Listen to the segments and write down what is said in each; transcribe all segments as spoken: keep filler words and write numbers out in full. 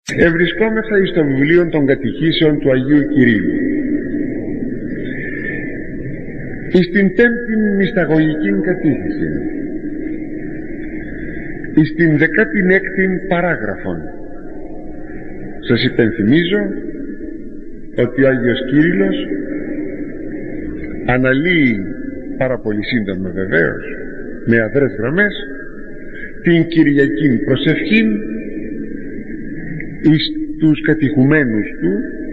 Ευρισκόμεθα εις το βιβλίο των κατηχήσεων του Αγίου Κυρίου, εις την πέμπτη μυσταγωγική κατήχηση, εις την δεκάτη έκτη παράγραφον. Σας υπενθυμίζω ότι ο Άγιος Κύριλλος αναλύει πάρα πολύ σύντομα, βεβαίως, με αδρές γραμμές, την Κυριακή προσευχή εις τους κατηχουμένους του,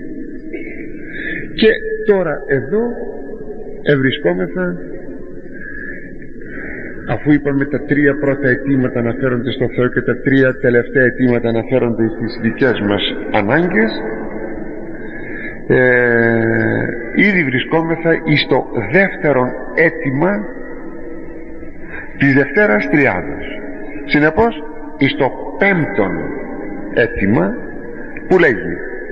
και τώρα εδώ ευρισκόμεθα, αφού είπαμε τα τρία πρώτα αιτήματα αναφέρονται στο Θεό και τα τρία τελευταία αιτήματα αναφέρονται στις δικές μας ανάγκες, ε, ήδη βρισκόμεθα εις το δεύτερο αίτημα της Δευτέρας Τριάδος. Συνεπώς εις το πέμπτον αίτημα, που λέγει: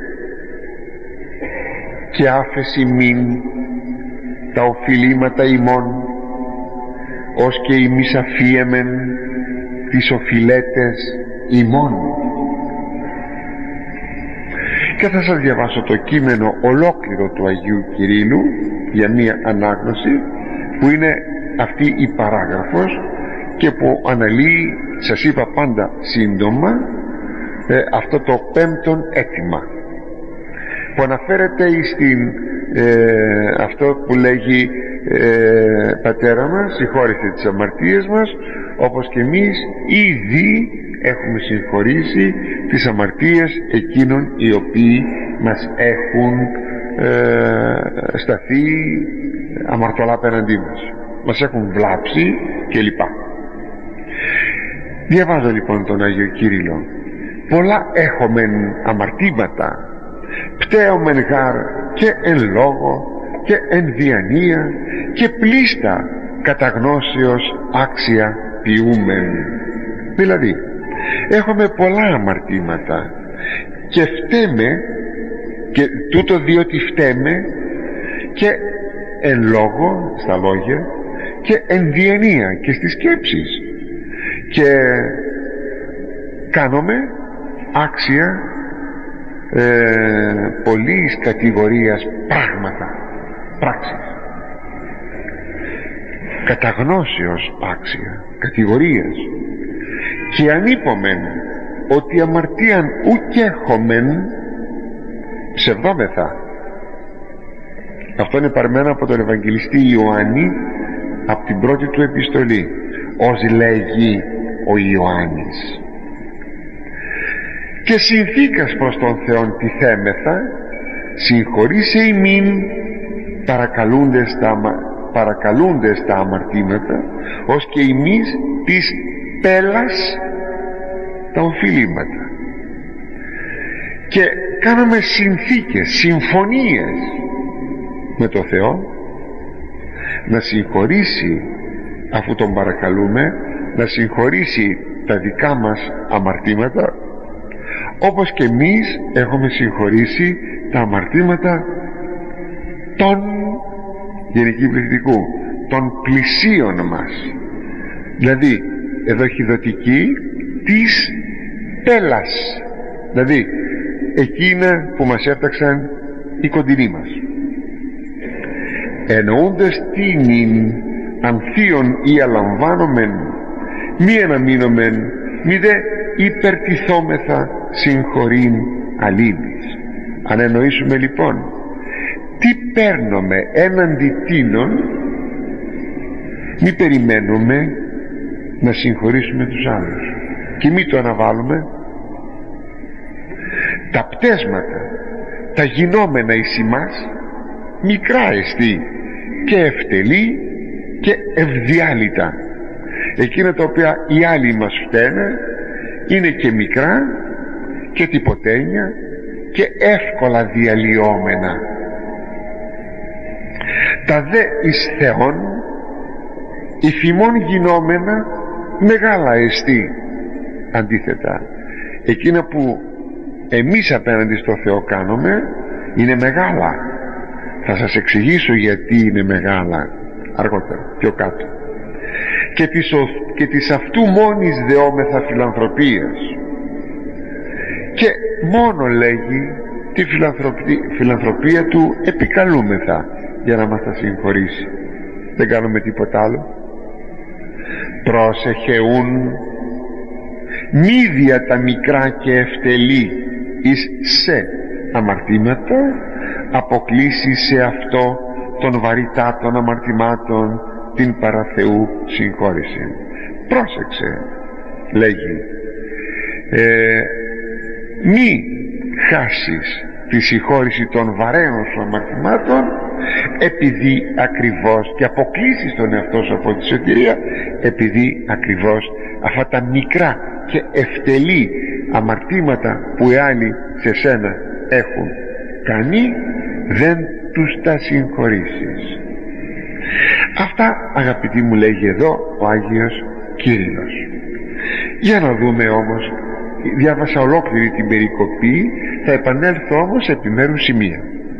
«Και άφεση μην τα οφειλήματα ημών, ως και ημείς αφίεμεν τις οφειλέτες ημών». Και θα σας διαβάσω το κείμενο ολόκληρο του Αγίου Κυρίλλου για μία ανάγνωση, που είναι αυτή η παράγραφος και που αναλύει, σας είπα πάντα σύντομα, ε, αυτό το πέμπτον αίτημα, που αναφέρεται στην ε, αυτό που λέγει ε, «Πατέρα μας, συγχώρησε τις αμαρτίες μας, όπως και εμείς ήδη έχουμε συγχωρήσει τις αμαρτίες εκείνων οι οποίοι μας έχουν ε, σταθεί αμαρτωλά απέναντί μας, μας έχουν βλάψει κλπ». Διαβάζω λοιπόν τον Άγιο Κύριλλο: «Πολλά έχομεν αμαρτήματα, πτέομεν γάρ και εν λόγω και εν διανία, και πλήστα κατά γνώσεως άξια ποιούμεν». Δηλαδή έχουμε πολλά αμαρτήματα και φταίμε, και τούτο διότι φταίμε και εν λόγω, στα λόγια, και εν διανία, και στις σκέψεις, και κάνουμε άξια ε, πολλής κατηγορίας πράγματα, πράξεις, κατά γνώσεως άξια κατηγορίας. Και αν είπομεν ότι αμαρτίαν ουκ έχομεν, ψευδόμεθα. Αυτό είναι παρμένο από τον Ευαγγελιστή Ιωάννη, από την πρώτη του επιστολή, ως λέγει ο Ιωάννης. «Και συνθήκας προς τον Θεόν τιθέμεθα, συγχωρήσε ημίν παρακαλούντες τα, παρακαλούντες τα αμαρτήματα, ως και εμείς της πέλας τα οφειλήματα». Και κάναμε συνθήκες, συμφωνίες με το Θεό να συγχωρήσει, αφού τον παρακαλούμε, να συγχωρήσει τα δικά μας αμαρτήματα, όπως και εμείς έχουμε συγχωρήσει τα αμαρτήματα των γενική πληθυντικού, των πλησίων μας. Δηλαδή εδώ έχει δοτική της πέλας, δηλαδή εκείνα που μας έφταξαν οι κοντινοί μας. Εννοούντες τίνην ανθίον ή αλαμβάνομεν, μη αναμείνομεν, μη δε υπερτιθόμεθα συγχωρήν αλήμης. Αν εννοήσουμε λοιπόν τι παίρνουμε έναντι τίνων, μη περιμένουμε να συγχωρήσουμε τους άλλους και μη το αναβάλουμε. Τα πτέσματα, τα γινόμενα εις ημάς, μικρά εστί και ευτελή και ευδιάλυτα. Εκείνα τα οποία οι άλλοι μας φταίνε είναι και μικρά και τυποτένια και εύκολα διαλυόμενα. Τα δε εις Θεόν υφημών γινόμενα μεγάλα εστί. Αντίθετα, εκείνα που εμείς απέναντι στο Θεό κάνουμε είναι μεγάλα. Θα σας εξηγήσω γιατί είναι μεγάλα αργότερα, πιο κάτω. Και της, και της αυτού μόνης δεόμεθα φιλανθρωπίας, και μόνο λέγει τη φιλανθρωπία, φιλανθρωπία του επικαλούμεθα για να μας τα συγχωρήσει. Δεν κάνουμε τίποτα άλλο. Πρόσεχε ούν μη δια τα μικρά και ευτελή εις σε αμαρτήματα αποκλείσει σε αυτό των βαρυτάτων αμαρτημάτων την παραθεού συγχώρηση. Πρόσεξε, λέγει, ε, μη χάσεις τη συγχώρηση των βαρέων σου αμαρτημάτων, επειδή ακριβώς, και αποκλείσεις τον εαυτό σου από τη σωτηρία, επειδή ακριβώς αυτά τα μικρά και ευτελή αμαρτήματα που οι άλλοι σε σένα έχουν κάνει δεν τους τα συγχωρήσεις. Αυτά, αγαπητοί μου, λέγει εδώ ο Άγιος Κύριλλος. Για να δούμε όμως, διάβασα ολόκληρη την περικοπή, θα επανέλθω όμως σε επιμέρους σημεία.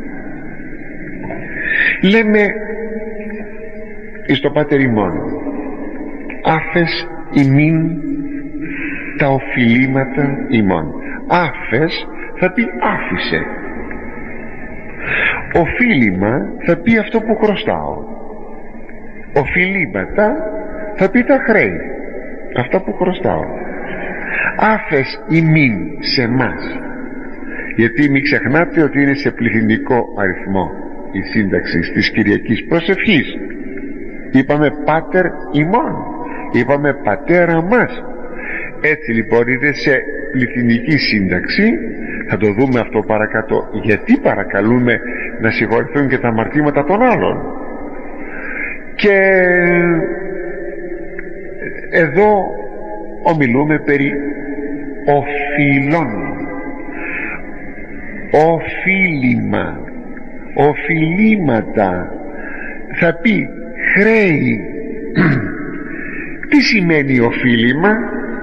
Λέμε εις το Πάτερ ημών, άφες ημίν τα οφειλήματα ημών. Άφες θα πει άφησε, οφείλημα θα πει αυτό που χρωστάω, οφειλήματα θα πει τα χρέη, αυτά που χρωστάω. Άφες ημίν σε μας, γιατί μην ξεχνάτε ότι είναι σε πληθυντικό αριθμό η σύνταξη της Κυριακής Προσευχής. Είπαμε Πάτερ ημών, είπαμε Πατέρα μας. Έτσι λοιπόν είναι σε πληθυντική σύνταξη. Θα το δούμε αυτό παρακάτω, γιατί παρακαλούμε να συγχωρηθούν και τα αμαρτήματα των άλλων. Και εδώ ομιλούμε περί οφειλών, οφείλημα, οφειλήματα, θα πει χρέη. Τι σημαίνει οφείλημα?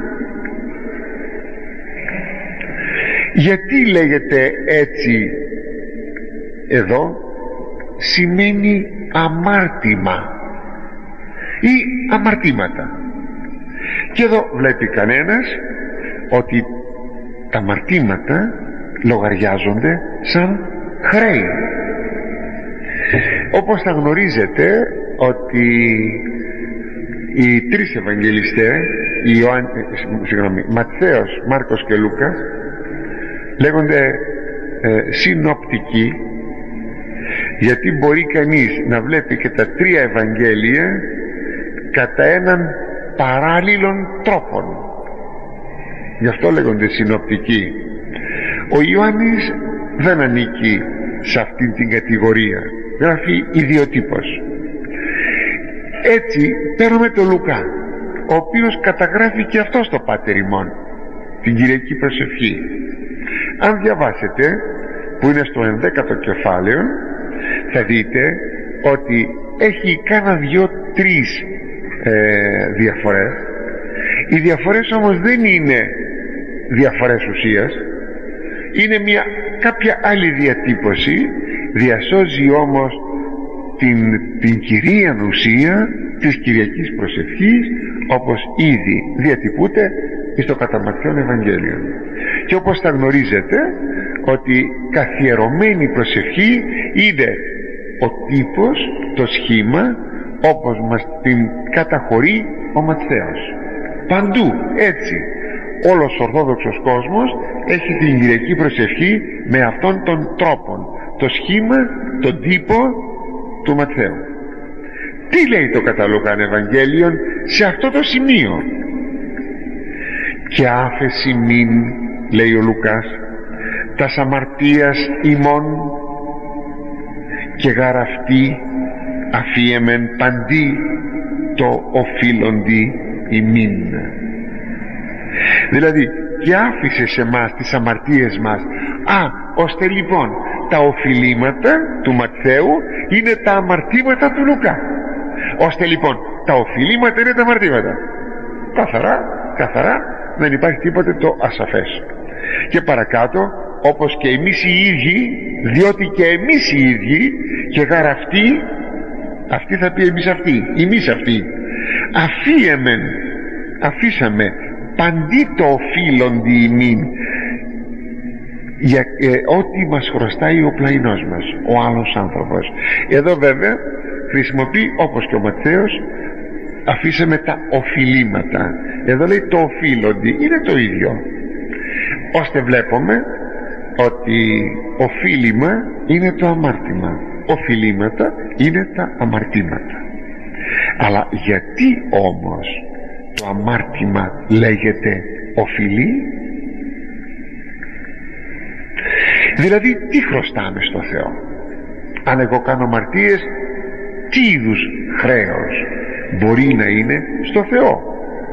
Γιατί λέγεται έτσι εδώ? Σημαίνει αμάρτημα ή αμαρτήματα. Και εδώ βλέπει κανένας ότι τα αμαρτήματα λογαριάζονται σαν χρέη. Όπως θα γνωρίζετε ότι οι τρεις Ευαγγελιστές, Ιωάννη, συγγνώμη, Ματθαίος, Μάρκος και Λούκας, λέγονται ε, συνοπτικοί, γιατί μπορεί κανείς να βλέπει και τα τρία Ευαγγέλια κατά έναν παράλληλων τρόπων. Γι' αυτό λέγονται συνοπτικοί. Ο Ιωάννης δεν ανήκει σε αυτήν την κατηγορία, γράφει ιδιοτύπος. Έτσι παίρνουμε τον Λουκά, ο οποίος καταγράφει και αυτό στο Πάτερ ημών, την Κυριακή Προσευχή. Αν διαβάσετε, που είναι στο ενδέκατο κεφάλαιο, θα δείτε ότι έχει κάνα δυο τρεις ε, διαφορές. Οι διαφορές όμως δεν είναι διαφορές ουσίας, είναι μια κάποια άλλη διατύπωση. Διασώζει όμως την, την κυρία ουσία της Κυριακής Προσευχής, όπως ήδη διατυπούται στο κατά Ματθαίον Ευαγγέλιο. Και όπως θα γνωρίζετε ότι καθιερωμένη προσευχή είναι ο τύπος, το σχήμα, όπως μας την καταχωρεί ο Ματθαίος. Παντού έτσι όλος ο Ορθόδοξος κόσμος έχει την Κυριακή Προσευχή με αυτόν τον τρόπο, το σχήμα, τον τύπο του Ματθαίου. Τι λέει το κατά Λουκάν Ευαγγέλιον σε αυτό το σημείο? Και άφεση μην, λέει ο Λουκάς, τας αμαρτίας ημών, και γαραφτή αφίεμεν παντί το οφείλοντι ημίν. Δηλαδή, και άφησε σε μας τις αμαρτίες μας. Α, ώστε λοιπόν τα οφειλήματα του Ματθαίου είναι τα αμαρτήματα του Λουκά. Ώστε λοιπόν τα οφειλήματα είναι τα αμαρτήματα. Καθαρά, καθαρά, δεν υπάρχει τίποτε το ασαφές. Και παρακάτω, όπως και εμείς οι ίδιοι, διότι και εμείς οι ίδιοι, και γαραφτεί, αυτή θα πει εμείς αυτοί, εμείς αυτοί, αφίεμεν, αφήσαμε παντί το οφείλοντι ημίν, για ε, ό,τι μας χρωστάει ο πλαϊνός μας, ο άλλος άνθρωπος. Εδώ βέβαια χρησιμοποιεί, όπως και ο Ματθαίος, αφήσαμε τα οφειλήματα. Εδώ λέει το οφείλοντι, είναι το ίδιο, ώστε βλέπουμε ότι οφείλημα είναι το αμάρτημα, οφειλήματα είναι τα αμαρτήματα. Αλλά γιατί όμως το αμάρτημα λέγεται οφειλή? Δηλαδή τι χρωστάμε στο Θεό? Αν εγώ κάνω αμαρτίες, τι είδους χρέος μπορεί να είναι στο Θεό?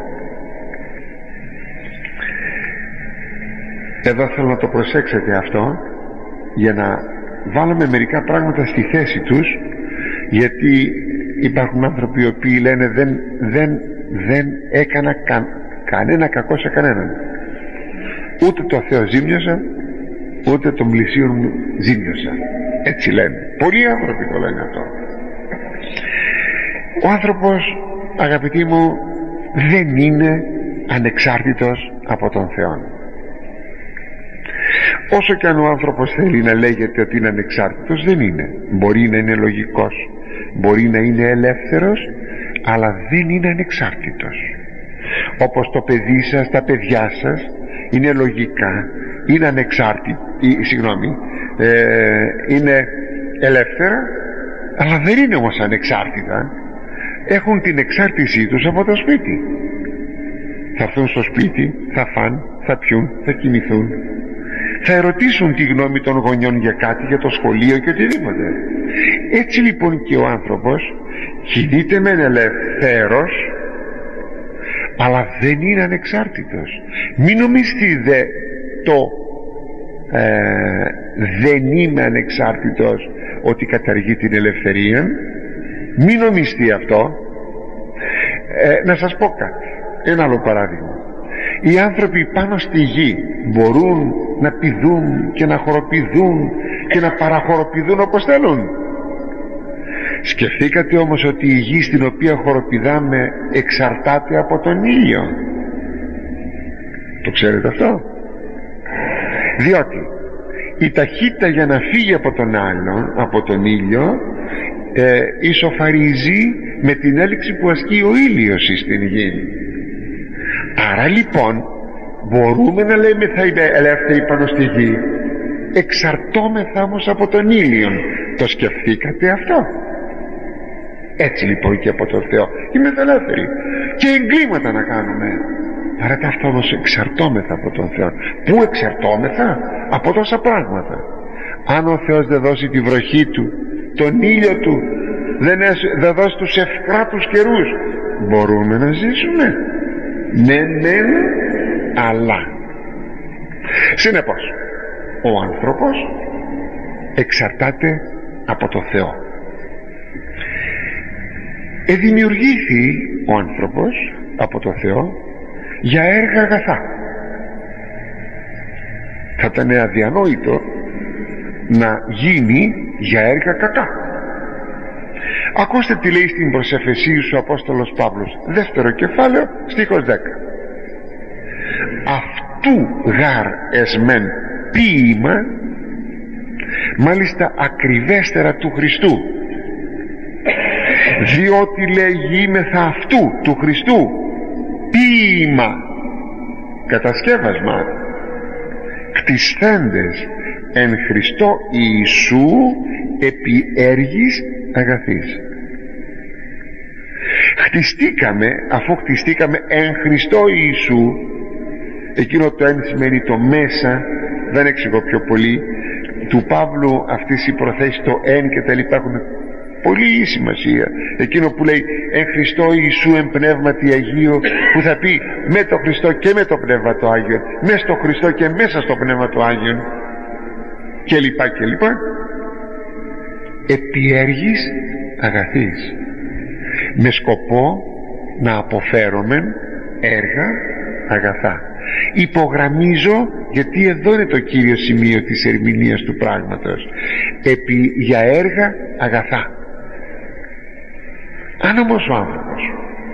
Εδώ θέλω να το προσέξετε αυτό, για να βάλουμε μερικά πράγματα στη θέση τους, γιατί υπάρχουν άνθρωποι οι οποίοι λένε δεν, δεν, δεν έκανα κα, κανένα κακό σε κανέναν, ούτε το Θεό ζήμιωσα, ούτε τον πλησίον μου ζήμιωσα. Έτσι λένε πολλοί άνθρωποι, το λένε αυτό. Ο άνθρωπος, αγαπητοί μου, δεν είναι ανεξάρτητος από τον Θεό. Όσο και αν ο άνθρωπος θέλει να λέγεται ότι είναι ανεξάρτητος, δεν είναι. Μπορεί να είναι λογικός, μπορεί να είναι ελεύθερος, αλλά δεν είναι ανεξάρτητος. Όπως το παιδί σας, τα παιδιά σας είναι λογικά, είναι ανεξάρτητα, συγγνώμη, ε, είναι ελεύθερα, αλλά δεν είναι όμως ανεξάρτητα. Έχουν την εξάρτησή τους από το σπίτι. Θα έρθουν στο σπίτι, θα φαν, θα πιούν, θα κοιμηθούν, θα ερωτήσουν τη γνώμη των γονιών για κάτι, για το σχολείο και οτιδήποτε. Έτσι λοιπόν και ο άνθρωπος κινείται μεν ελευθέρος, αλλά δεν είναι ανεξάρτητος. Μην νομιστεί δε το ε, δεν είμαι ανεξάρτητος ότι καταργεί την ελευθερία. Μην νομιστεί αυτό. ε, να σας πω κάτι, ένα άλλο παράδειγμα. Οι άνθρωποι πάνω στη γη μπορούν να πηδούν και να χοροπηδούν και να παραχοροπηδούν όπως θέλουν. Σκεφτήκατε όμως ότι η γη στην οποία χοροπηδάμε εξαρτάται από τον ήλιο? Το ξέρετε αυτό? Διότι η ταχύτητα για να φύγει από τον άλλον, από τον ήλιο, ε, ισοφαρίζει με την έλξη που ασκεί ο ήλιος στην γη. Άρα λοιπόν μπορούμε να λέμε θα είναι ελεύθεροι πάνω στη γη, εξαρτώμεθα όμως από τον ήλιο. Το σκεφτήκατε αυτό? Έτσι λοιπόν και από τον Θεό είμαστε ελεύθεροι και εγκλήματα να κάνουμε, άρα αυτό όμως εξαρτώμεθα από τον Θεό. Πού εξαρτώμεθα? Από τόσα πράγματα. Αν ο Θεός δεν δώσει τη βροχή του, τον ήλιο του, δεν, δεν δώσει τους ευκράτους καιρούς, μπορούμε να ζήσουμε? Ναι, ναι, αλλά συνεπώς ο άνθρωπος εξαρτάται από το Θεό. Εδημιουργήθη ο άνθρωπος από το Θεό για έργα αγαθά. Θα ήταν αδιανόητο να γίνει για έργα κακά. Ακούστε τι λέει στην προσεφεσία σου ο Απόστολος Παύλος, δεύτερο κεφάλαιο, στίχος δέκα. Αυτού γαρ εσμεν ποίημα, μάλιστα ακριβέστερα του Χριστού, διότι λέγει είμεθα αυτού του Χριστού ποίημα, κατασκεύασμα, κτισθέντες εν Χριστώ Ιησού επί έργης αγαθής. Χτιστήκαμε, αφού χτιστήκαμε εν Χριστώ Ιησού, εκείνο το εν σημαίνει το μέσα, δεν εξηγώ πιο πολύ, του Παύλου αυτής οι προθέσεις το εν και τα λοιπά έχουν πολύ σημασία. Εκείνο που λέει εν Χριστώ Ιησού εν πνεύματι Αγίου, που θα πει με το Χριστό και με το πνεύμα το Άγιο, μέσα στο Χριστό και μέσα στο πνεύμα το Άγιο, και λοιπά και λοιπά. Επί έργης αγαθής, με σκοπό να αποφέρομεν έργα αγαθά. Υπογραμμίζω, γιατί εδώ είναι το κύριο σημείο της ερμηνείας του πράγματος, επί για έργα αγαθά. Αν όμως ο άνθρωπος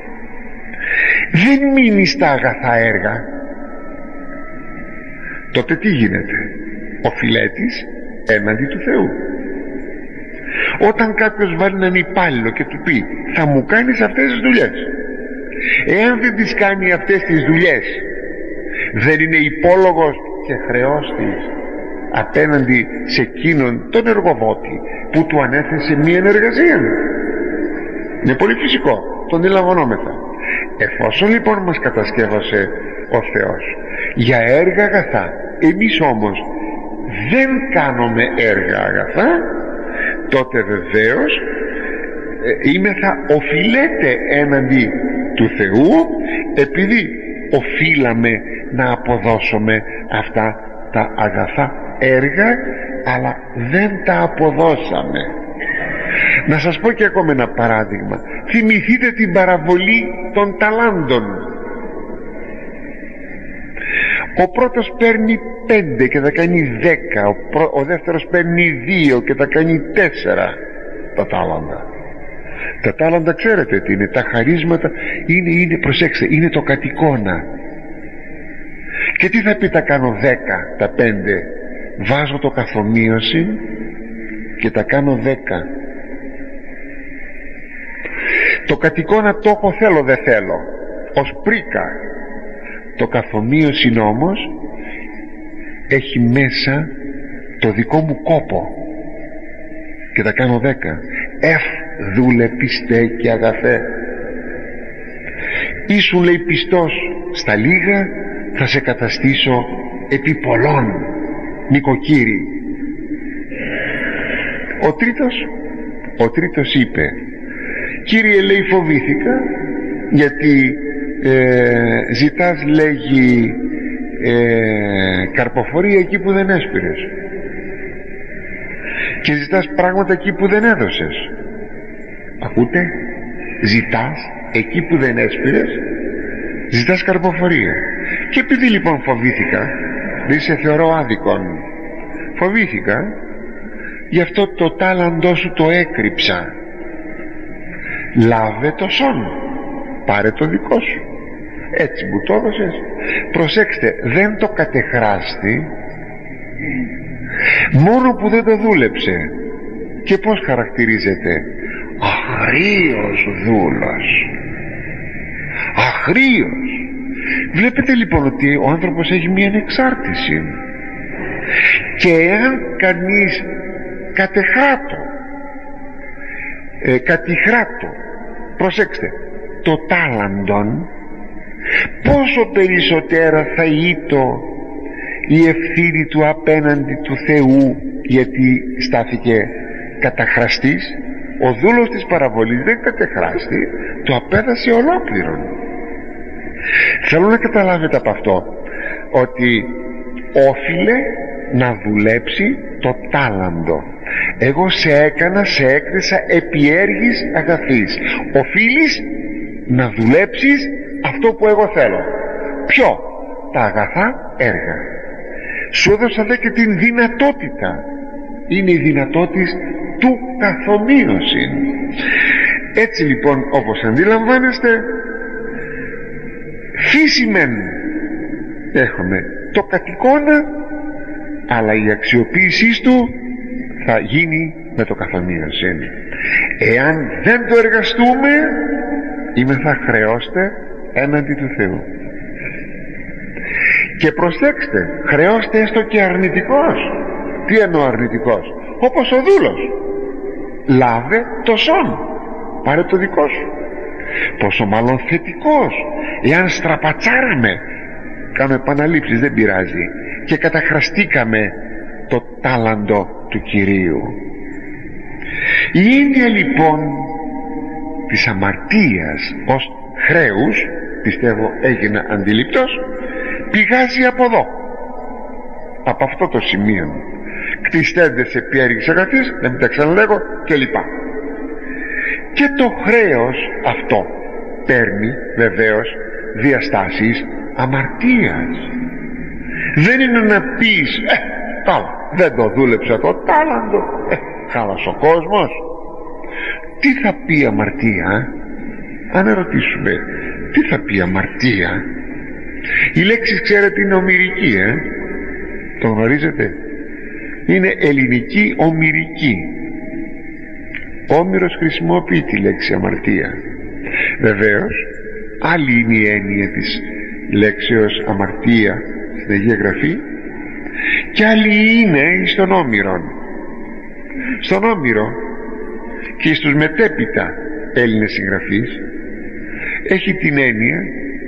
δεν μείνει στα αγαθά έργα, τότε τι γίνεται? οφειλέτης έναντι του Θεού. Όταν κάποιος βάλει έναν υπάλληλο και του πει θα μου κάνεις αυτές τις δουλειές, εάν δεν τις κάνει αυτές τις δουλειές, δεν είναι υπόλογος και χρεώστης απέναντι σε εκείνον τον εργοδότη που του ανέθεσε μία εργασία? Είναι πολύ φυσικό, τον αντιλαμβανόμεθα. Εφόσον λοιπόν μας κατασκεύασε ο Θεός για έργα αγαθά, εμείς όμως δεν κάνουμε έργα αγαθά, τότε βεβαίως ε, είμεθα οφειλέτε έναντι του Θεού, επειδή οφείλαμε να αποδώσουμε αυτά τα αγαθά έργα, αλλά δεν τα αποδώσαμε. Να σας πω και ακόμα ένα παράδειγμα. Θυμηθείτε την παραβολή των ταλάντων. Ο πρώτος παίρνει πέντε και θα κάνει δέκα, ο, πρω... ο δεύτερος παίρνει δύο και θα κάνει τέσσερα τα τάλαντα. Τα τάλαντα ξέρετε τι είναι? Τα χαρίσματα είναι, είναι, προσέξτε, είναι το κατοικώνα. Και τι θα πει τα κάνω δέκα, τα πέντε? Βάζω το καθομοίωση και τα κάνω δέκα. Το κατοικώνα το έχω, θέλω δεν θέλω, ως πρίκα. Το καθομοίωση όμως έχει μέσα το δικό μου κόπο και τα κάνω δέκα. Εφ δούλε πιστέ και αγαθέ. Ήσουν, λέει, πιστός στα λίγα, θα σε καταστήσω επί πολλών, νοικοκύρη. Ο τρίτος ο τρίτος είπε, Κύριε, λέει, φοβήθηκα γιατί ε, ζητάς, λέγει, ε, καρποφορία εκεί που δεν έσπηρες και ζητάς πράγματα εκεί που δεν έδωσες. Ακούτε? Ζητάς εκεί που δεν έσπηρες, ζητάς καρποφορία. Και επειδή λοιπόν φοβήθηκα, δεν σε θεωρώ άδικον, φοβήθηκα, γι' αυτό το τάλαντό σου το έκρυψα. Λάβε το σόν, πάρε το δικό σου. Έτσι μου το έδωσες. Προσέξτε, δεν το κατεχράστη, μόνο που δεν το δούλεψε. Και πως χαρακτηρίζεται? Αχρήος δούλος, αχρήος. Βλέπετε λοιπόν ότι ο άνθρωπος έχει μία ανεξάρτηση, και εάν κανείς κατεχράτω, ε, κατηχράτω, προσέξτε, το τάλαντον, πόσο περισσότερα θα ήτο η ευθύνη του απέναντι του Θεού, γιατί στάθηκε καταχραστής. Ο δούλος της παραβολής δεν κατεχράστη, το απέδασε ολόκληρον. Θέλω να καταλάβετε από αυτό ότι όφιλε να δουλέψει το τάλαντο. Εγώ σε έκανα, σε έκρισα επί έργης αγαθής. Οφείλεις να δουλέψεις αυτό που εγώ θέλω. Ποιο? Τα αγαθά έργα. Σου έδωσα δε και την δυνατότητα. Είναι η δυνατότητα του καθομοίωση. Έτσι λοιπόν, όπως αντιλαμβάνεστε, φύση μεν έχουμε το κατοικώνα, αλλά η αξιοποίησή του θα γίνει με το καθομοίωση. Εάν δεν το εργαστούμε, είμαι θα χρεώστε έναντι του Θεού. Και προσέξτε, χρεώστε έστω και αρνητικός. Τι εννοώ αρνητικός? Όπως ο δούλος. Λάβε το σόν, πάρε το δικό σου. Πόσο μάλλον θετικός, εάν στραπατσάραμε, κάνω επαναλήψεις, δεν πειράζει, και καταχραστήκαμε το τάλαντο του Κυρίου. Η έννοια λοιπόν της αμαρτίας ως χρέους, πιστεύω έγινε αντιληπτός, πηγάζει από εδώ, από αυτό το σημείο. Κτιστέντες επί έργης αγαθής, να μην τα ξαναλέγω, και λοιπά. Και το χρέος αυτό παίρνει βεβαίως διαστάσεις αμαρτίας. Δεν είναι να πεις ε, καλά, δεν το δούλεψα το τάλαντο, ε, χάλασε ο κόσμος. Τι θα πει αμαρτία? Αν ερωτήσουμε τι θα πει αμαρτία, η λέξη ξέρετε είναι ομηρική, ε? Το γνωρίζετε? είναι ελληνική ομηρική. Όμηρος χρησιμοποιεί τη λέξη αμαρτία. Βεβαίως άλλη είναι η έννοια της λέξεως αμαρτία στην Αγία Γραφή και άλλη είναι στον Όμηρο. Στον Όμηρο και στους μετέπειτα Έλληνες συγγραφείς έχει την έννοια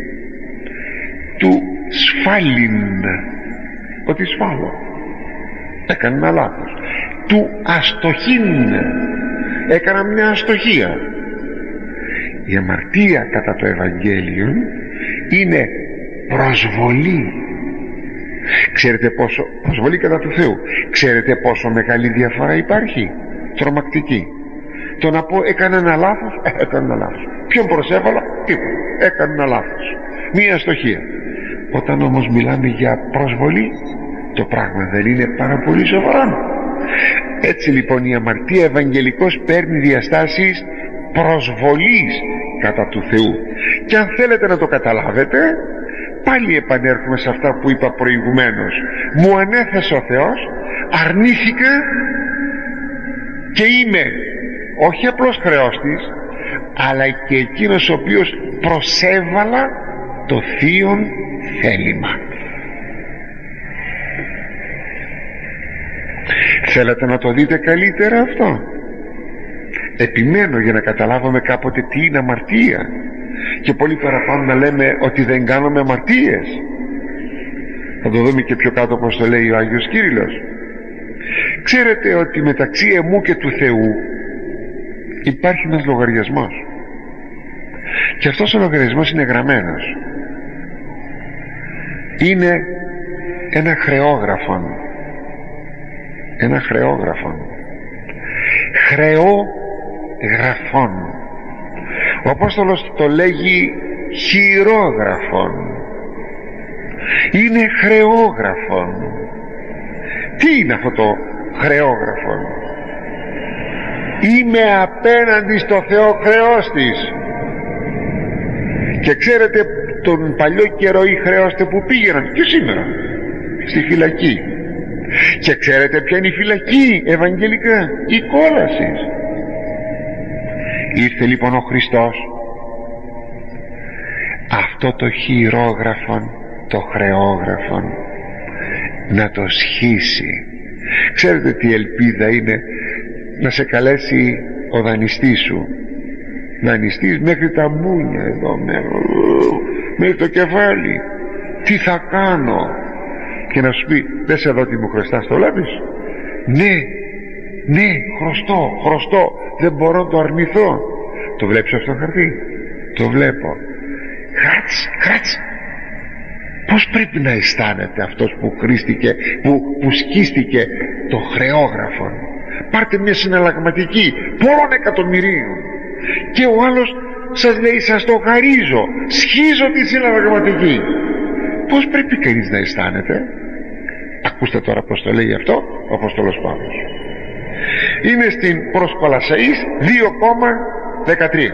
του σφάλιν, ότι σφάλω, έκανε ένα λάθος, του αστοχήν, έκανα μια αστοχία. Η αμαρτία κατά το Ευαγγέλιο είναι προσβολή. Ξέρετε πόσο προσβολή κατά του Θεού, ξέρετε πόσο μεγάλη διαφορά υπάρχει? Τρομακτική. Το να πω έκανα ένα λάθος, ε, έκανα ένα λάθος. Ποιον προσέβαλα? Τίποτα, έκανα ένα λάθος, μία αστοχία. Όταν όμως μιλάμε για προσβολή, το πράγμα δεν είναι πάρα πολύ σοβαρό. Έτσι λοιπόν η αμαρτία ευαγγελικώς παίρνει διαστάσεις προσβολής κατά του Θεού. Και αν θέλετε να το καταλάβετε, πάλι επανέρχομαι σε αυτά που είπα προηγουμένως. Μου ανέθεσε ο Θεός, αρνήθηκα και είμαι όχι απλώς χρεώστης, αλλά και εκείνος ο οποίος προσέβαλα το θείον θέλημα. Θέλετε να το δείτε καλύτερα αυτό? Επιμένω για να καταλάβουμε κάποτε τι είναι αμαρτία και πολύ παραπάνω να λέμε ότι δεν κάνουμε αμαρτίες. Θα το δούμε και πιο κάτω πως το λέει ο Άγιος Κύριλλος. Ξέρετε ότι μεταξύ εμού και του Θεού υπάρχει ένας λογαριασμός, και αυτός ο λογαριασμός είναι γραμμένος. Είναι ένα χρεόγραφον, ένα χρεόγραφον, χρεόγραφον. Ο Απόστολος το λέγει χειρόγραφον. Είναι χρεόγραφον. Τι είναι αυτό το χρεόγραφον? Είμαι απέναντι στο Θεό χρεώστης. Και ξέρετε τον παλιό καιρό οι χρεώστε που πήγαιναν και σήμερα στη φυλακή. Και ξέρετε ποια είναι η φυλακή ευαγγελικά? Η κόλαση. Ήρθε λοιπόν ο Χριστός αυτό το χειρόγραφον, το χρεόγραφον, να το σχίσει. Ξέρετε τι ελπίδα είναι να σε καλέσει ο δανειστής σου, δανειστής μέχρι τα μούνια εδώ, μέχρι το κεφάλι, τι θα κάνω, και να σου πει δεν σε δω τι μου χρωστάς, το βλέπεις? Ναι, ναι, χρωστώ, χρωστώ, δεν μπορώ να το αρνηθώ. Το βλέπεις αυτό το χαρτί? Το βλέπω. Χάτς, χάτς. Πως πρέπει να αισθάνεται αυτός που χρήστηκε, που, που σκίστηκε το χρεόγραφο? Πάρτε μια συναλλαγματική πολλών εκατομμυρίων και ο άλλος σας λέει σας το χαρίζω, σχίζω τη συναλλαγματική. Πως πρέπει κανείς να αισθάνεται? Ακούστε τώρα πως το λέει αυτό ο Απόστολος Παύλος. Είναι στην προς Κολασσαείς δύο δεκατρία.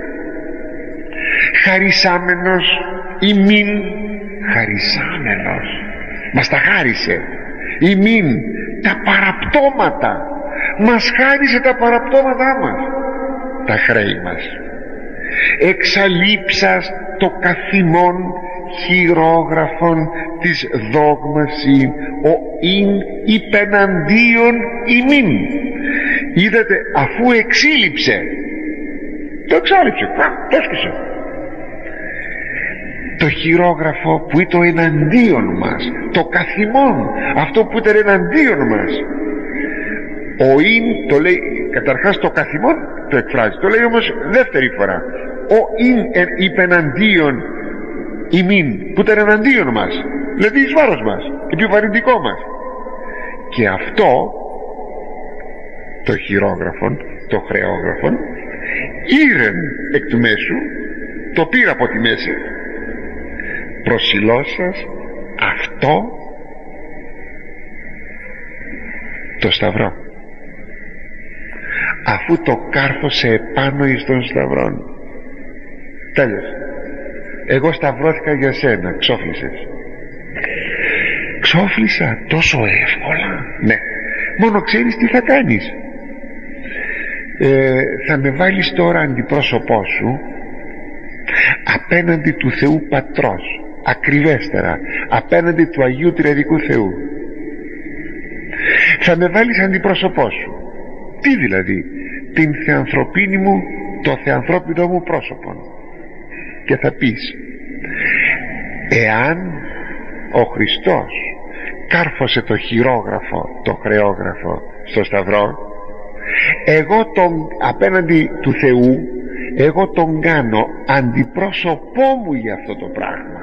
Χαρισάμενος ημίν, χαρισάμενος, μας τα χάρισε, ημίν τα παραπτώματα, μας χάρισε τα παραπτώματά μας, τα χρέη μας, εξαλείψας το καθημόν χειρόγραφον της δόγμασιν ο ειν υπεναντίον ημίν. Είδατε, αφού εξήλειψε, το εξάλειψε, το έσκησε το χειρόγραφο που ήταν εναντίον μας, το καθημόν, αυτό που ήταν εναντίον μας. Ο ειν το λέει καταρχάς, το καθημόν το εκφράζει, το λέει όμως δεύτερη φορά, ο ειν υπεναντίον ημίν, που ήταν εναντίον μας, δηλαδή εις βάρος μας, επιβαρυντικό μας. Και αυτό το χειρόγραφον, το χρεόγραφον, ήρεν εκ του μέσου, το πήρα από τη μέση, προσιλώσας αυτό το σταυρό, αφού το κάρφωσε επάνω εις τον σταυρόν. Τέλος. Εγώ σταυρώθηκα για σένα, ξόφλησες. Ξόφλησα τόσο εύκολα? Ναι, μόνο ξέρεις τι θα κάνεις. ε, θα με βάλεις τώρα αντιπρόσωπό σου απέναντι του Θεού Πατρός, ακριβέστερα απέναντι του Αγίου Τριαδικού Θεού. Θα με βάλεις αντιπρόσωπό σου. Τι δηλαδή? Την θεανθρωπίνη μου, το θεανθρώπινο μου πρόσωπο. Και θα πεις, εάν ο Χριστός κάρφωσε το χειρόγραφο, το χρεόγραφο στο Σταυρό, εγώ τον, απέναντι του Θεού, εγώ τον κάνω αντιπρόσωπό μου για αυτό το πράγμα.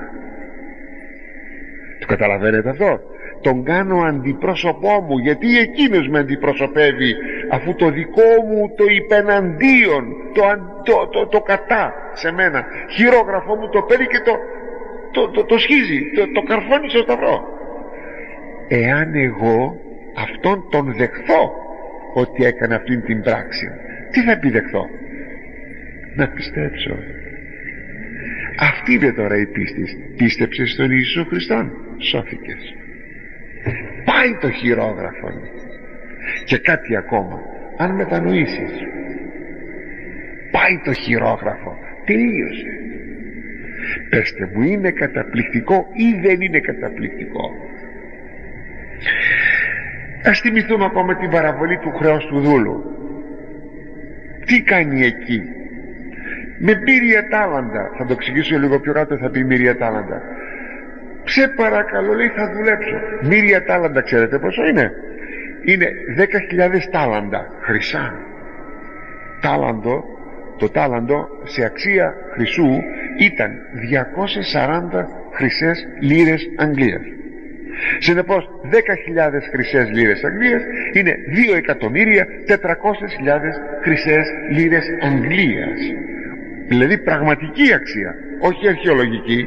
Το καταλαβαίνετε αυτό? Τον κάνω αντιπρόσωπό μου, γιατί εκείνος με αντιπροσωπεύει, αφού το δικό μου το υπεναντίον, το, το, το, το κατά σε μένα χειρόγραφό μου το παίρνει και το, το, το, το σχίζει, το, το καρφώνει στο Σταυρό. Εάν εγώ αυτόν τον δεχθώ ότι έκανε αυτήν την πράξη, τι θα επιδεχθώ? Να πιστέψω. Αυτή είναι τώρα η πίστη. Πίστεψες στον Ιησού Χριστόν, σώθηκες. Πάει το χειρόγραφο. Και κάτι ακόμα, αν μετανοήσεις, πάει το χειρόγραφο, τελείωσε. Πεςτε μου, είναι καταπληκτικό ή δεν είναι καταπληκτικό? Ας θυμηθούμε ακόμα την παραβολή του χρέους του δούλου. Τι κάνει εκεί? Με μοίρια τάλαντα, θα το εξηγήσω λίγο πιο κάτω, θα πει μοίρια τάλαντα. Σε παρακαλώ, λέει, θα δουλέψω. Μοίρια τάλαντα, ξέρετε πόσο είναι? Είναι δέκα χιλιάδες τάλαντα χρυσά. Τάλαντο, το τάλαντο σε αξία χρυσού ήταν διακόσιες σαράντα χρυσές λίρες Αγγλίας. Συνεπώς δέκα χιλιάδες χρυσές λίρες Αγγλίας είναι δύο εκατομμύρια τετρακόσιες χιλιάδες χρυσές λίρες Αγγλίας. Δηλαδή πραγματική αξία, όχι αρχαιολογική.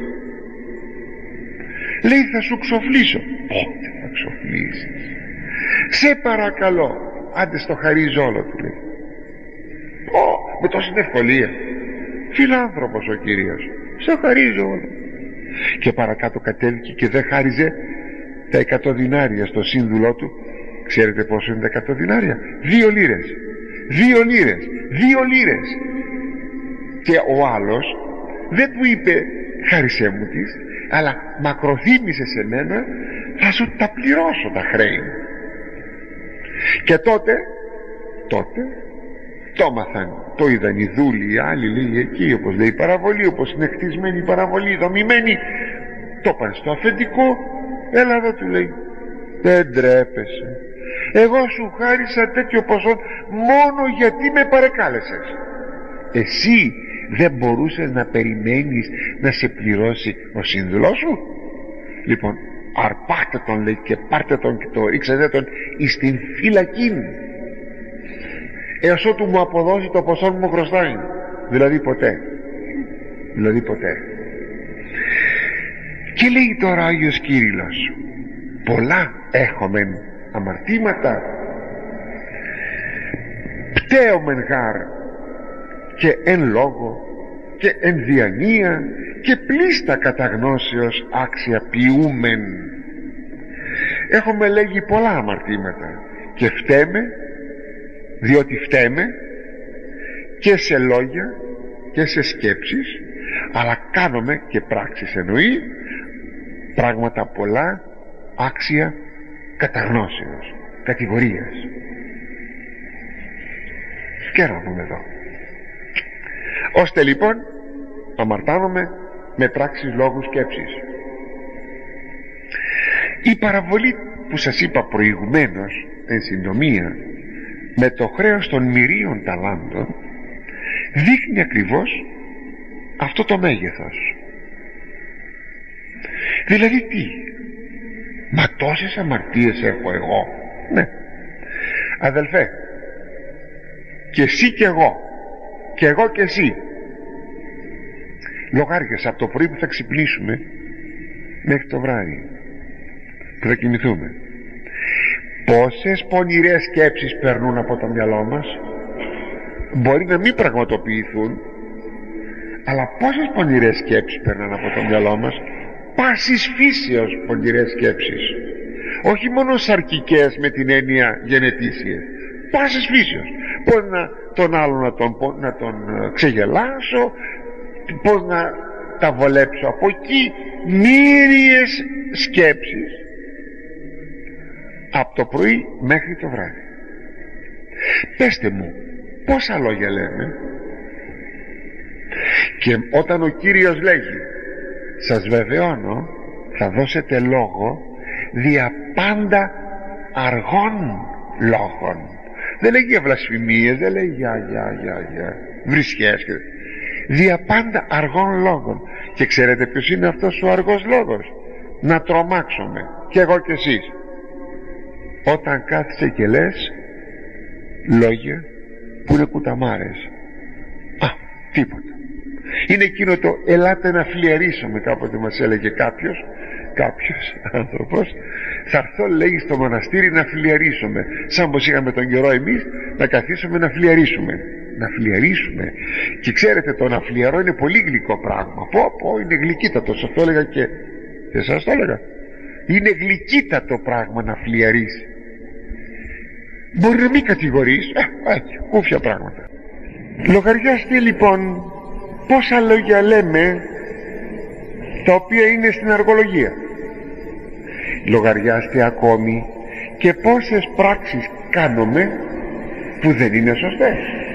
Λέει, θα σου ξοφλήσω. Πότε θα ξοφλήσεις? Σε παρακαλώ, άντε στο χαρίζω όλο, του λέει. Ω, με τόση ευκολία. Φιλάνθρωπος ο Κύριος, σε χαρίζω όλο. Και παρακάτω κατέβηκε και δεν χάριζε τα εκατό δινάρια στο σύνδουλό του. Ξέρετε πόσο είναι τα εκατό δινάρια? Δύο λίρες. Δύο λίρες. Δύο λίρες. Και ο άλλος δεν του είπε χάρισέ μου τις, αλλά μακροθύμησε σε μένα, θα σου τα πληρώσω τα χρέη. Και τότε τότε το μάθαν, το είδαν οι δούλοι, οι άλλοι, λέει, εκεί, όπως λέει η παραβολή, όπως είναι χτισμένη η παραβολή, δομημένη. Το πάνε στο αφεντικό. Έλα εδώ, του λέει, δεν τρέπεσαι? Εγώ σου χάρισα τέτοιο ποσό μόνο γιατί με παρεκάλεσες. Εσύ δεν μπορούσες να περιμένεις να σε πληρώσει ο σύνδουλός σου? Λοιπόν, αρπάτε τον, λέει, και πάρτε τον και το ρίξετε τον εις την φυλακή, έως ότου μου αποδώσει το ποσό μου χρωστάει. Δηλαδή ποτέ. Δηλαδή ποτέ. Και λέει τώρα ο Άγιος Κύριλλος, πολλά έχομεν αμαρτήματα, πταίομεν γάρ και εν λόγω και εν διανία και πλήστα κατά γνώσεως άξια ποιούμεν. Έχουμε, λέγει, πολλά αμαρτήματα και φταίμε, διότι φταίμε και σε λόγια και σε σκέψεις, αλλά κάνουμε και πράξεις, εννοεί, πράγματα πολλά άξια καταγνώσεως, κατηγορίας. Σκέραμουν εδώ. Ώστε λοιπόν αμαρτάνομαι με πράξεις, λόγους, σκέψεις. Η παραβολή που σας είπα προηγουμένως, εν συντομία, με το χρέος των μυρίων ταλάντων, δείχνει ακριβώς αυτό το μέγεθος. Δηλαδή τι? Μα τόσες αμαρτίες έχω εγώ? Ναι, αδελφέ, και εσύ και εγώ, και εγώ και εσύ, λογάριασα από το πρωί που θα ξυπνήσουμε μέχρι το βράδυ που θα κοιμηθούμε, πόσες πονηρές σκέψεις περνούν από το μυαλό μας? Μπορεί να μην πραγματοποιηθούν, αλλά πόσες πονηρές σκέψεις περνάνε από το μυαλό μας? Πάσης φύσεως πονηρές σκέψεις. όχι μόνο σαρκικές με την έννοια γενετήσιες, πάσης φύσεως. Πώς να τον άλλο να τον, να τον ξεγελάσω, πώς να τα βολέψω από εκεί, μύριες σκέψεις από το πρωί μέχρι το βράδυ. Πέστε μου, πόσα λόγια λέμε? Και όταν ο Κύριος λέγει, σας βεβαιώνω θα δώσετε λόγο δια πάντα αργών λόγων, δεν λέει για βλασφημίες, δεν λέει για, για, για, για βρισχές, δια πάντα αργών λόγων. Και ξέρετε ποιος είναι αυτός ο αργός λόγος? Να τρομάξουμε κι εγώ κι εσείς όταν κάθισε και λες λόγια που είναι κουταμάρες. Α, τίποτα. Είναι εκείνο το ελάτε να φλιαρίσουμε, κάποτε μας έλεγε κάποιος κάποιος άνθρωπος, θα έρθω λέει στο μοναστήρι να φλιαρίσουμε, σαν πως είχαμε τον καιρό εμείς να καθίσουμε να φλιαρίσουμε. Να φλιαρίσουμε. Και ξέρετε, το να φλιαρώ είναι πολύ γλυκό πράγμα. Πω πω, είναι γλυκύτατο. Σας το έλεγα και, και σας το έλεγα. Είναι γλυκύτατο πράγμα να φλιαρείς. Μπορεί να μην κατηγορείς, ε, ε, κούφια πράγματα. Λογαριάστε λοιπόν πόσα λόγια λέμε τα οποία είναι στην αργολογία. Λογαριάστε ακόμη και πόσες πράξεις κάνουμε που δεν είναι σωστές.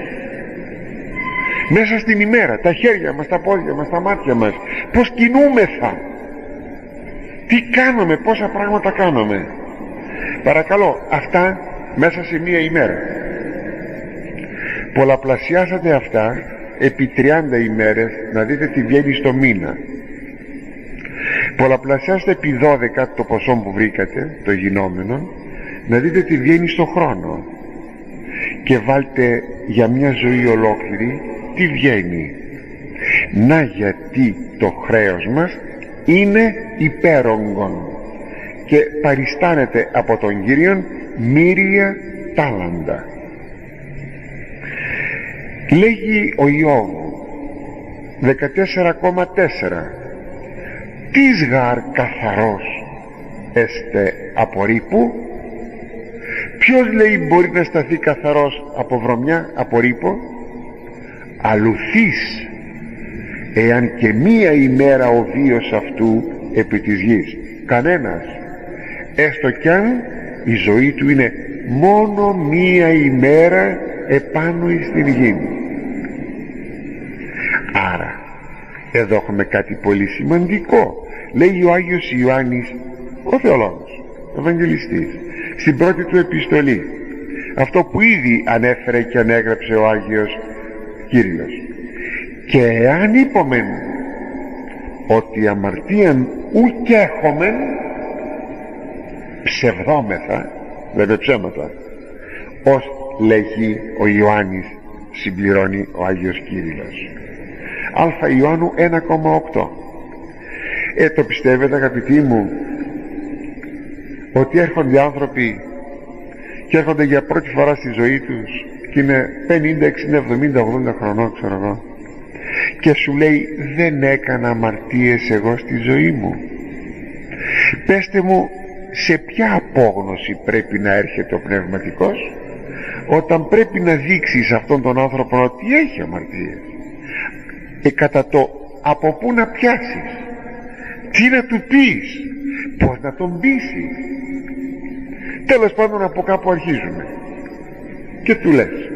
Μέσα στην ημέρα, τα χέρια μας, τα πόδια μας, τα μάτια μας, πως κινούμεθα, τι κάνουμε, πόσα πράγματα κάνουμε. Παρακαλώ, αυτά μέσα σε μία ημέρα. Πολλαπλασιάσατε αυτά επί τριάντα ημέρες, να δείτε τι βγαίνει στο μήνα. Πολλαπλασιάστε επί δώδεκα το ποσό που βρήκατε, το γινόμενο, να δείτε τι βγαίνει στο χρόνο. Και βάλτε για μια ζωή ολόκληρη τι βγαίνει. Να γιατί το χρέος μας είναι υπέρογκον και παριστάνεται από τον Κύριον μύρια τάλαντα. Λέγει ο Ιώβ δεκατέσσερα κόμμα τέσσερα, τις γαρ καθαρός έστε από ρήπου. Ποιος λέει μπορεί να σταθεί καθαρός από βρωμιά, από ρήπο? Αλουθείς, εάν και μία ημέρα ο βίος αυτού επί της γης. Κανένας, έστω κι αν η ζωή του είναι μόνο μία ημέρα επάνω στην γη. Άρα εδώ έχουμε κάτι πολύ σημαντικό. Λέει ο Άγιος Ιωάννης, ο θεολόγος, ο Ευαγγελιστής, στην πρώτη του επιστολή, αυτό που ήδη ανέφερε και ανέγραψε ο Άγιος Κύριος. Και εάν είπομεν ότι αμαρτίαν ουκ έχομεν, ψευδόμεθα, δεν είναι ψέματα, ως λέγει ο Ιωάννης, συμπληρώνει ο Άγιος Κύριος. Α Ιωάννου ένα κόμμα οκτώ. Ε, το πιστεύετε αγαπητοί μου ότι έρχονται άνθρωποι και έρχονται για πρώτη φορά στη ζωή τους και είναι πενήντα, εξήντα, εβδομήντα, ογδόντα χρονών, ξέρω εγώ, και σου λέει δεν έκανα αμαρτίες εγώ στη ζωή μου? Πέστε μου, σε ποια απόγνωση πρέπει να έρχεται ο πνευματικός όταν πρέπει να δείξει σε αυτόν τον άνθρωπο ότι έχει αμαρτίες? Ε, κατά το από πού να πιάσεις, τι να του πεις, πώς να τον πείσεις. Τέλος πάντων από κάπου αρχίζουμε και του λες,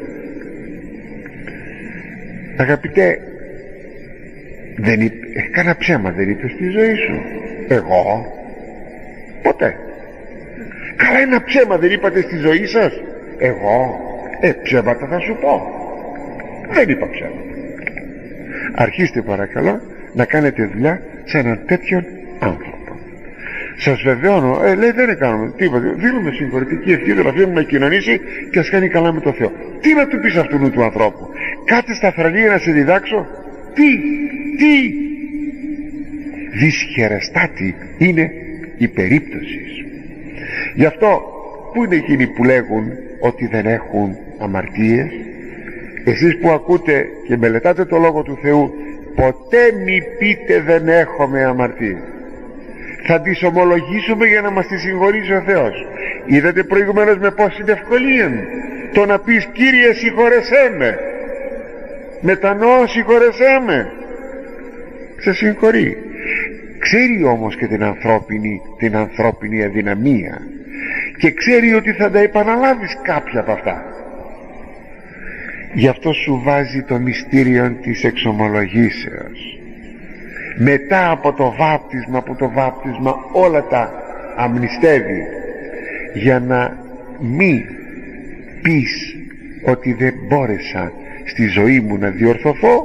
αγαπητέ, δεν είπε, έκανα ψέμα, δεν είπε στη ζωή σου? Εγώ? Ποτέ. Καλά, ένα ψέμα δεν είπατε στη ζωή σας? Εγώ? Ε, ψέματα θα σου πω. Δεν είπα ψέματα. Αρχίστε παρακαλώ να κάνετε δουλειά σε έναν τέτοιον άνθρωπο. Σας βεβαιώνω, ε, λέει δεν έκαναμε τίποτα, δίνουμε συγχωρητική ευχή, το αφήνουμε να κοινωνήσει και ας κάνει καλά με το Θεό. Τι να του πεις αυτού του ανθρώπου? Κάτε στα θραλία να σε διδάξω? Τι, τι δυσχερεστάτη είναι η περίπτωση. Γι' αυτό που είναι εκείνοι που λέγουν ότι δεν έχουν αμαρτίες? Εσείς που ακούτε και μελετάτε το Λόγο του Θεού, ποτέ μη πείτε δεν έχουμε αμαρτίες. Θα τις ομολογήσουμε για να μας τις συγχωρήσει ο Θεός. Είδατε προηγουμένως με πόση ευκολία το να πεις Κύριε συγχωρεσέ με, μετανοώ συγχωρεσέ με, σε συγχωρεί. Ξέρει όμως και την ανθρώπινη, την ανθρώπινη αδυναμία και ξέρει ότι θα τα επαναλάβεις κάποια από αυτά. Γι' αυτό σου βάζει το μυστήριο της εξομολογήσεως μετά από το βάπτισμα, που το βάπτισμα όλα τα αμνηστεύει, για να μη πεις ότι δεν μπόρεσα στη ζωή μου να διορθωθώ.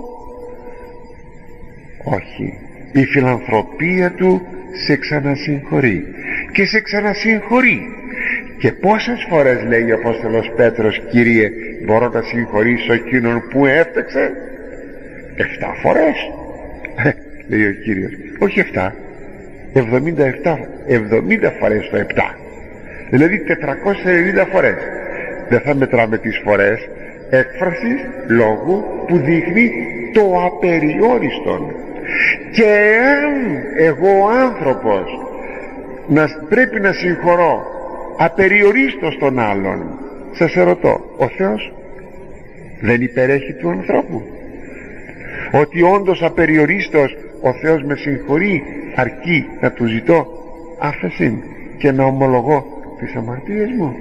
Όχι, η φιλανθρωπία του σε ξανασυγχωρεί και σε ξανασυγχωρεί. Και πόσες φορές λέει ο Απόστολος Πέτρος, Κύριε, μπορώ να συγχωρήσω εκείνον που έφταξε? Εφτά φορές λέει ο Κύριος. Όχι εφτά, εβδομήντα επτά, εβδομήντα φορές το επτά, δηλαδή τετρακόσιες ενενήντα φορές. Δεν θα μετράμε τις φορές, έκφρασης λόγου που δείχνει το απεριόριστον. Και αν εγώ ο άνθρωπος να, πρέπει να συγχωρώ απεριορίστως τον άλλον, σας ερωτώ, ο Θεός δεν υπερέχει του ανθρώπου? Ότι όντως απεριορίστως ο Θεός με συγχωρεί, αρκεί να του ζητώ άφεση και να ομολογώ τις αμαρτίες μου?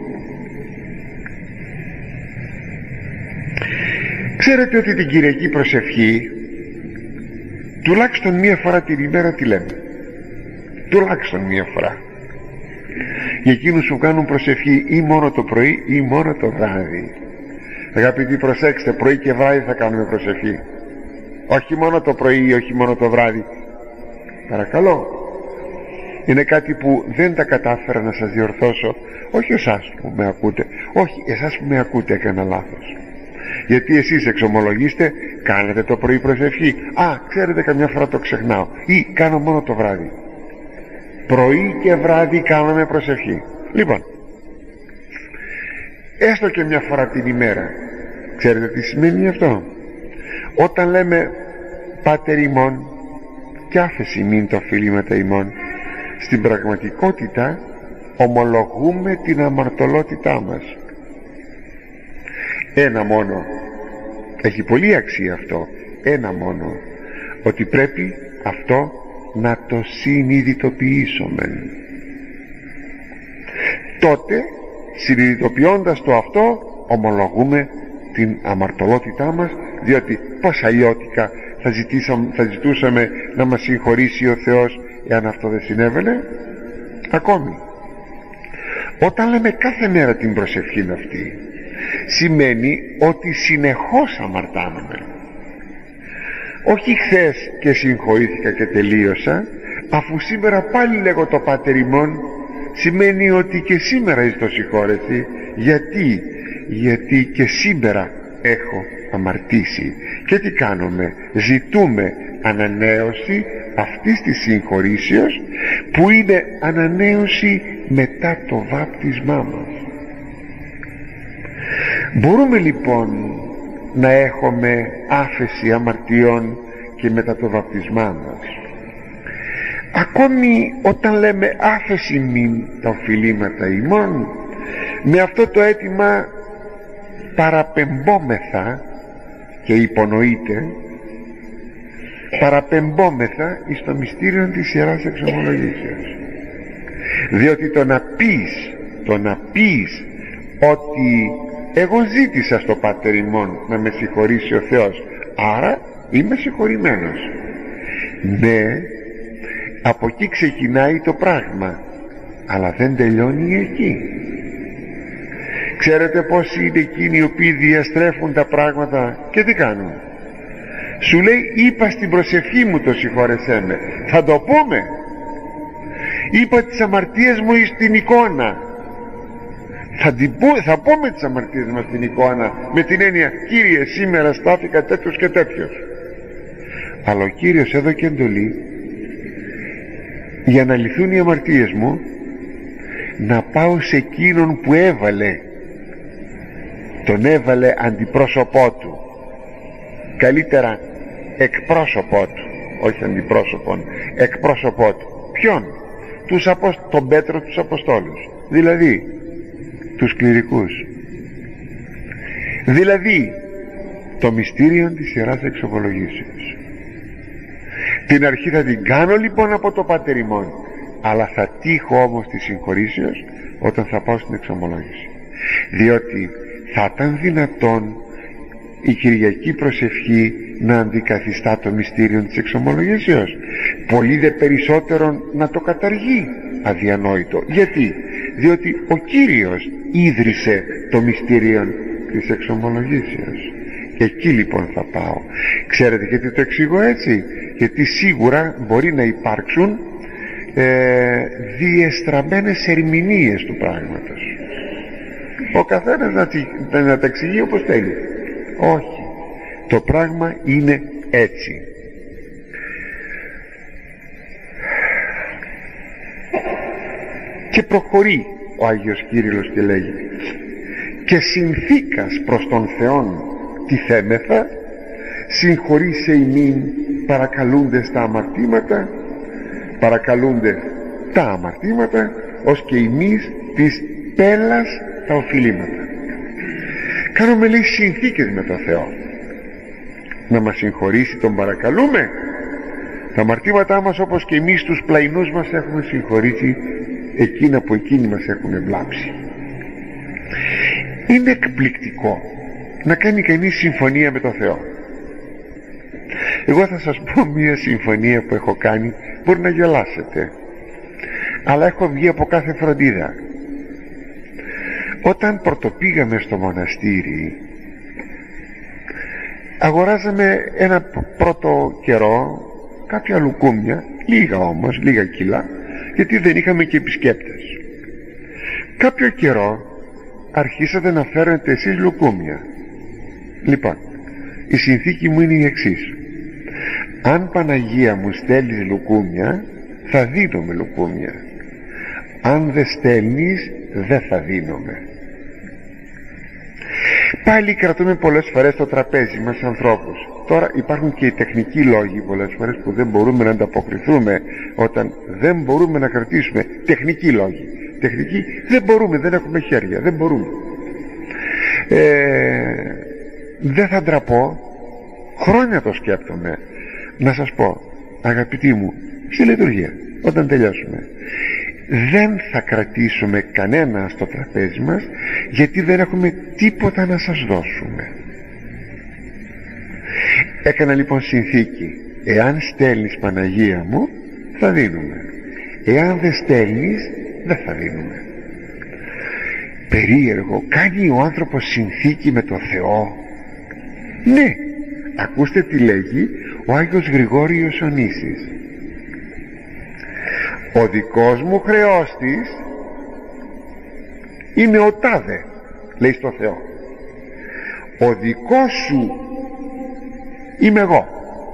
Ξέρετε ότι την Κυριακή προσευχή τουλάχιστον μία φορά την ημέρα τη λέμε, τουλάχιστον μία φορά, για εκείνους που κάνουν προσευχή ή μόνο το πρωί ή μόνο το βράδυ. Αγαπητοί, προσέξτε, πρωί και βράδυ θα κάνουμε προσευχή, όχι μόνο το πρωί ή όχι μόνο το βράδυ, παρακαλώ. Είναι κάτι που δεν τα κατάφερα να σας διορθώσω, όχι εσάς που με ακούτε, όχι εσάς που με ακούτε, έκανα λάθος. Γιατί εσείς εξομολογήστε, κάνετε το πρωί προσευχή, α, ξέρετε, καμιά φορά το ξεχνάω, ή κάνω μόνο το βράδυ. Πρωί και βράδυ κάναμε προσευχή. Λοιπόν, έστω και μια φορά την ημέρα. Ξέρετε τι σημαίνει αυτό? Όταν λέμε Πάτερ ημών και άφεση μην το οφειλήματα ημών, στην πραγματικότητα ομολογούμε την αμαρτωλότητά μας. Ένα μόνο, έχει πολύ αξία αυτό, ένα μόνο, ότι πρέπει αυτό να το συνειδητοποιήσουμε. Τότε, συνειδητοποιώντας το αυτό, ομολογούμε την αμαρτωλότητά μας, διότι πως αλλιώτικα θα, ζητήσαμε, θα ζητούσαμε να μας συγχωρήσει ο Θεός εάν αυτό δεν συνέβαινε? Ακόμη, όταν λέμε κάθε μέρα την προσευχή αυτή, σημαίνει ότι συνεχώς αμαρτάνουμε. Όχι χθες και συγχωρήθηκα και τελείωσα, αφού σήμερα πάλι λέγω το Πάτερ ημών, σημαίνει ότι και σήμερα εις το συγχώρεση. Γιατί? Γιατί και σήμερα έχω αμαρτήσει. Και τι κάνουμε? Ζητούμε ανανέωση αυτής της συγχωρήσεως, που είναι ανανέωση μετά το βάπτισμά μας. Μπορούμε λοιπόν να έχουμε άφεση αμαρτιών και μετά το βαπτισμά μας. Ακόμη όταν λέμε άφεση μην τα οφειλήματα ημών, με αυτό το αίτημα παραπεμπόμεθα, και υπονοείται, παραπεμπόμεθα εις το μυστήριο της Ιεράς Εξομολογήσεως. Διότι το να πεις, το να πεις ότι εγώ ζήτησα στο Πάτερ ημών να με συγχωρήσει ο Θεός, άρα είμαι συγχωρημένος, ναι, από εκεί ξεκινάει το πράγμα, αλλά δεν τελειώνει εκεί. Ξέρετε πως είναι εκείνοι οι οποίοι διαστρέφουν τα πράγματα και τι κάνουν? Σου λέει, είπα στην προσευχή μου το συγχώρεσέ με, θα το πούμε, είπα τις αμαρτίες μου στην εικόνα, θα, την πω, θα πούμε τις αμαρτίες μας στην εικόνα, με την έννοια, Κύριε, σήμερα στάθηκα τέτοιος και τέτοιος. Αλλά ο Κύριος έδωκε εντολή για να λυθούν οι αμαρτίες μου, να πάω σε εκείνον που έβαλε, τον έβαλε αντιπρόσωπό του, καλύτερα εκπρόσωπό του, όχι αντιπρόσωπον, εκπρόσωπό του. Ποιον? τους απο... τον Πέτρο τους Αποστόλους, δηλαδή τους κληρικούς, δηλαδή το μυστήριο της Ιεράς Εξομολογήσεως. Την αρχή θα την κάνω λοιπόν από το Πάτερ ημών, αλλά θα τύχω όμως τη συγχωρήσεως όταν θα πάω στην εξομολόγηση, διότι θα ήταν δυνατόν η Κυριακή προσευχή να αντικαθιστά το μυστήριο της εξομολογήσεως? Πολύ δε περισσότερον να το καταργεί. Αδιανόητο. Γιατί? Διότι ο Κύριος ίδρυσε το μυστήριο της εξομολογήσεως, και εκεί λοιπόν θα πάω. Ξέρετε γιατί το εξηγώ έτσι? Γιατί σίγουρα μπορεί να υπάρξουν ε, διεστραμμένες ερμηνείες του πράγματος, ο καθένας να, να, να τα εξηγεί όπως θέλει. Όχι, το πράγμα είναι έτσι. Και προχωρεί ο Άγιος Κύριλλος και λέγει: και συνθήκας προς τον Θεόν τι θέμεθα, συγχωρήσε ημίν παρακαλούνται στα αμαρτήματα, παρακαλούνται τα αμαρτήματα, ως και εμείς της πέλας τα οφειλήματα. Κάνουμε, λέει, συνθήκες με τον Θεό να μας συγχωρήσει, τον παρακαλούμε τα αμαρτήματά μας, όπως και εμείς τους πλαϊνούς μας έχουμε συγχωρήσει εκείνα που εκείνοι μας έχουν βλάψει. Είναι εκπληκτικό να κάνει κανείς συμφωνία με τον Θεό. Εγώ θα σας πω μία συμφωνία που έχω κάνει, μπορεί να γελάσετε, αλλά έχω βγει από κάθε φροντίδα. Όταν πρωτοπήγαμε στο μοναστήρι, αγοράζαμε ένα πρώτο καιρό κάποια λουκούμια, λίγα όμως, λίγα κιλά, γιατί δεν είχαμε και επισκέπτες. Κάποιο καιρό αρχίσατε να φέρετε εσείς λουκούμια. Λοιπόν, η συνθήκη μου είναι η εξής: αν Παναγία μου στέλνεις λουκούμια, θα δίνομαι λουκούμια. Αν δεν στέλνεις, δεν θα δίνομαι. Πάλι κρατούμε πολλές φορές το τραπέζι μας ανθρώπους. Τώρα υπάρχουν και οι τεχνικοί λόγοι πολλές φορές που δεν μπορούμε να ανταποκριθούμε, όταν δεν μπορούμε να κρατήσουμε. Τεχνικοί λόγοι. Τεχνικοί δεν μπορούμε, δεν έχουμε χέρια, δεν μπορούμε. Ε, δεν θα ντραπώ, χρόνια το σκέπτομαι, να σας πω, αγαπητοί μου, στη λειτουργία όταν τελειώσουμε, δεν θα κρατήσουμε κανένα στο τραπέζι μας, γιατί δεν έχουμε τίποτα να σας δώσουμε. Έκανα λοιπόν συνθήκη: εάν στέλνεις Παναγία μου, θα δίνουμε. Εάν δεν στέλνεις, δεν θα δίνουμε. Περίεργο, κάνει ο άνθρωπος συνθήκη με το Θεό. Ναι, ακούστε τι λέγει ο Άγιος Γρηγόριος ο Νήσης: ο δικός μου χρεώστης είναι ο τάδε, λέει στο Θεό. Ο δικός σου είμαι εγώ.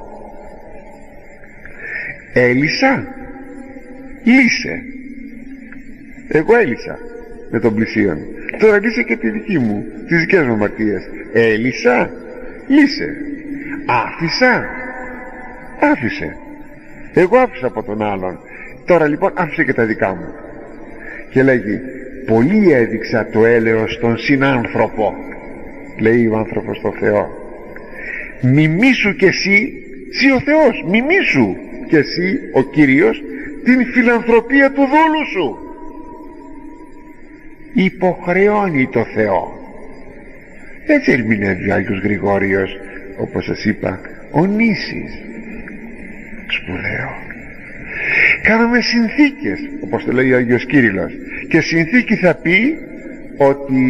Έλυσα, λύσε. Εγώ έλυσα με τον πλησίον, τώρα λύσε και τη δική μου, τις δικές μου αμαρτίες. Έλυσα, λύσε. Άφησα, άφησε. Εγώ άφησα από τον άλλον, τώρα λοιπόν άφησε και τα δικά μου. Και λέγει: πολύ έδειξα το έλεος στον συνάνθρωπο, λέει ο άνθρωπος στο Θεό. Μιμήσου κι εσύ, εσύ ο Θεός, μιμήσου κι εσύ ο Κύριος την φιλανθρωπία του δούλου σου. Υποχρεώνει το Θεό. Έτσι ερμηνεύει ο Άγιος Γρηγόριος, όπως σας είπα, ο Νήσης. Σπουδαίο. Κάναμε συνθήκες, όπως το λέει ο Άγιος Κύριλλος, και συνθήκη θα πει ότι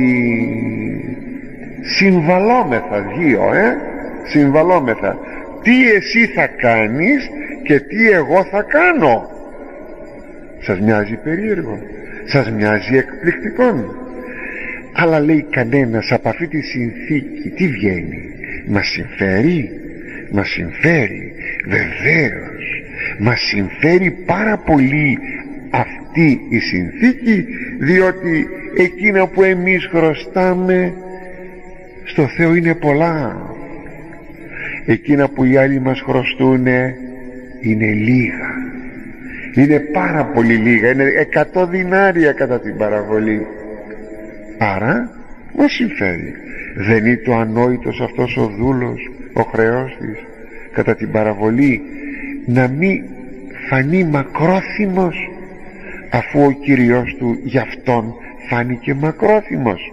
συμβαλόμεθα δύο, ε συμβαλόμεθα. Τι εσύ θα κάνεις και τι εγώ θα κάνω. Σας μοιάζει περίεργο? Σας μοιάζει εκπληκτικό? Αλλά λέει κανένας από αυτή τη συνθήκη τι βγαίνει? Μας συμφέρει? Μας συμφέρει, βεβαίως. Μας συμφέρει πάρα πολύ αυτή η συνθήκη, διότι εκείνα που εμείς χρωστάμε στο Θεό είναι πολλά. Εκείνα που οι άλλοι μας χρωστούν είναι λίγα. είναι πάρα πολύ λίγα, είναι εκατό δινάρια κατά την παραβολή. Άρα μας συμφέρει. Δεν είναι το ανόητος αυτός ο δούλος, ο χρεώστης, κατά την παραβολή να μην φανεί μακρόθυμος, αφού ο Κύριος του γι' αυτόν φάνηκε μακρόθυμος?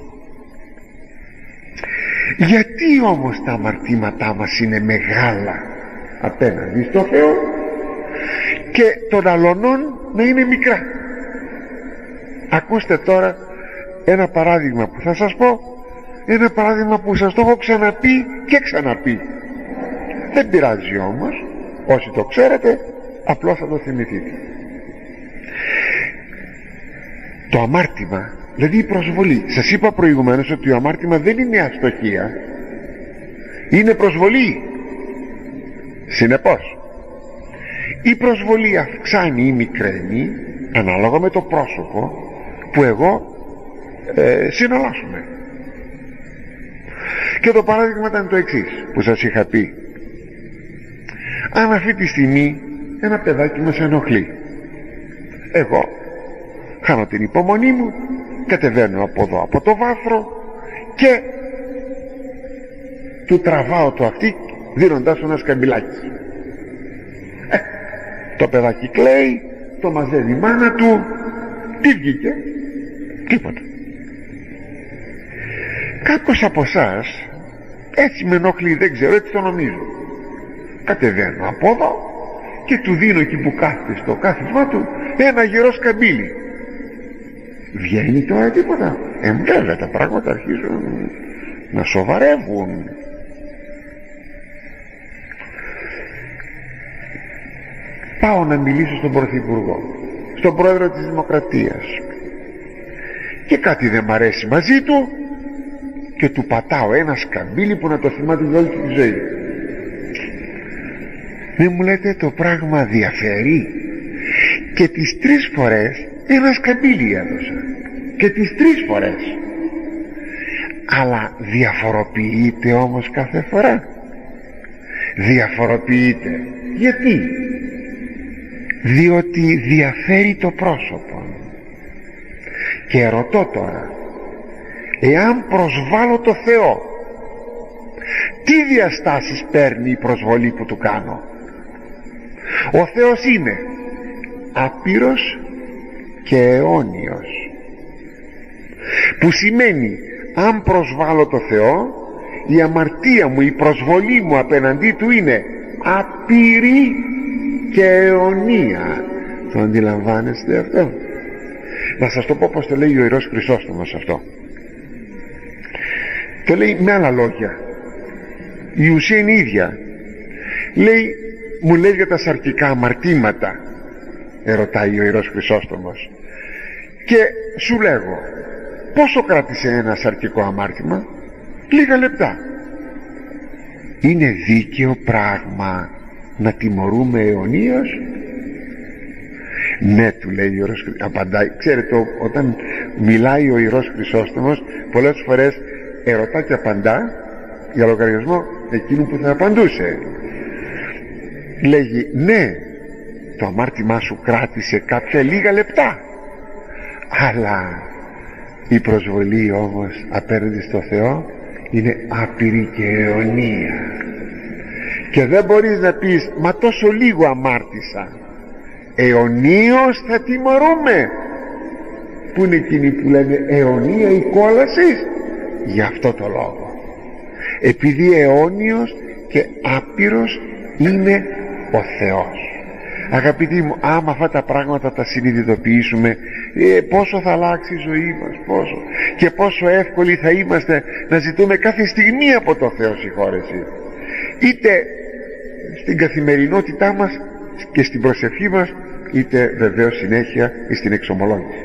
Γιατί όμως τα αμαρτήματά μας είναι μεγάλα απέναντι στο Θεό και των αλωνών να είναι μικρά? Ακούστε τώρα ένα παράδειγμα που θα σας πω, ένα παράδειγμα που σας το έχω ξαναπεί και ξαναπεί. Δεν πειράζει όμως, όσοι το ξέρετε απλώς θα το θυμηθείτε. Το αμάρτημα, δηλαδή η προσβολή, σας είπα προηγουμένως ότι το αμάρτημα δεν είναι αστοχία, είναι προσβολή. Συνεπώς η προσβολή αυξάνει ή μικραίνει ανάλογα με το πρόσωπο που εγώ ε, συναλλάσσουμε. Και το παράδειγμα ήταν το εξής που σας είχα πει. Αν αυτή τη στιγμή ένα παιδάκι μας ενοχλεί, εγώ χάνω την υπομονή μου, κατεβαίνω από εδώ από το βάθρο και του τραβάω το αυτί δίνοντάς του ένα σκαμπιλάκι. ε, το παιδάκι κλαίει, το μαζεύει η μάνα του. Τι βγήκε? Τίποτα. Κάποιος από εσάς έτσι με ενοχλεί, δεν ξέρω, έτσι το νομίζω. Κατεβαίνω από εδώ και του δίνω εκεί που κάθεται στο κάθισμα του ένα γερό σκαμπίλι. Βγαίνει τώρα τίποτα? Ε, βέβαια τα πράγματα αρχίζουν να σοβαρεύουν. Πάω να μιλήσω στον Πρωθυπουργό, στον Πρόεδρο της Δημοκρατίας, και κάτι δεν μ' αρέσει μαζί του και του πατάω ένα σκαμπίλι που να το θυμάται για όλη τη ζωή. Δεν μου λέτε το πράγμα διαφέρει? Και τις τρεις φορές ένα σκαμπίλι έδωσα, και τις τρεις φορές. Αλλά διαφοροποιείται όμως κάθε φορά. Διαφοροποιείται. Γιατί? Διότι διαφέρει το πρόσωπο. Και ρωτώ τώρα, εάν προσβάλλω το Θεό, τι διαστάσεις παίρνει η προσβολή που του κάνω? Ο Θεός είναι άπειρος και αιώνιος, που σημαίνει αν προσβάλλω το Θεό, η αμαρτία μου, η προσβολή μου απέναντί του είναι άπειρη και αιωνία. Το αντιλαμβάνεστε αυτό? Να σας το πω πως το λέει ο Ιερός Χρυσόστομος αυτό. Το λέει με άλλα λόγια, η ουσία είναι ίδια. Λέει, μου λέει για τα σαρκικά αμαρτήματα, ερωτάει ο Ιερός Χρυσόστομος, και σου λέγω, πόσο κράτησε ένα σαρκικό αμάρτημα? Λίγα λεπτά. Είναι δίκαιο πράγμα να τιμωρούμε αιωνίως? Ναι, του λέει ο Ιερός Χρυσόστομος. Απαντάει. Ξέρετε, όταν μιλάει ο Ιερός Χρυσόστομος πολλές φορές ερωτά και απαντά για λογαριασμό εκείνου που θα απαντούσε. Λέγει, ναι, το αμάρτημά σου κράτησε κάποια λίγα λεπτά, αλλά η προσβολή όμως απέναντι στο Θεό είναι άπειρη και αιωνία. Και δεν μπορείς να πεις, μα τόσο λίγο αμάρτησα. Αιωνίως θα τιμωρούμε. Πού είναι εκείνοι που λένε αιωνία η κόλαση? Γι' αυτό το λόγο, επειδή αιώνιος και άπειρος είναι ο Θεός. Αγαπητοί μου, άμα αυτά τα πράγματα τα συνειδητοποιήσουμε, ε, πόσο θα αλλάξει η ζωή μας, πόσο, και πόσο εύκολοι θα είμαστε να ζητούμε κάθε στιγμή από το Θεό συγχώρεση, είτε στην καθημερινότητά μας και στην προσευχή μας, είτε βεβαίως συνέχεια στην εξομολόγηση.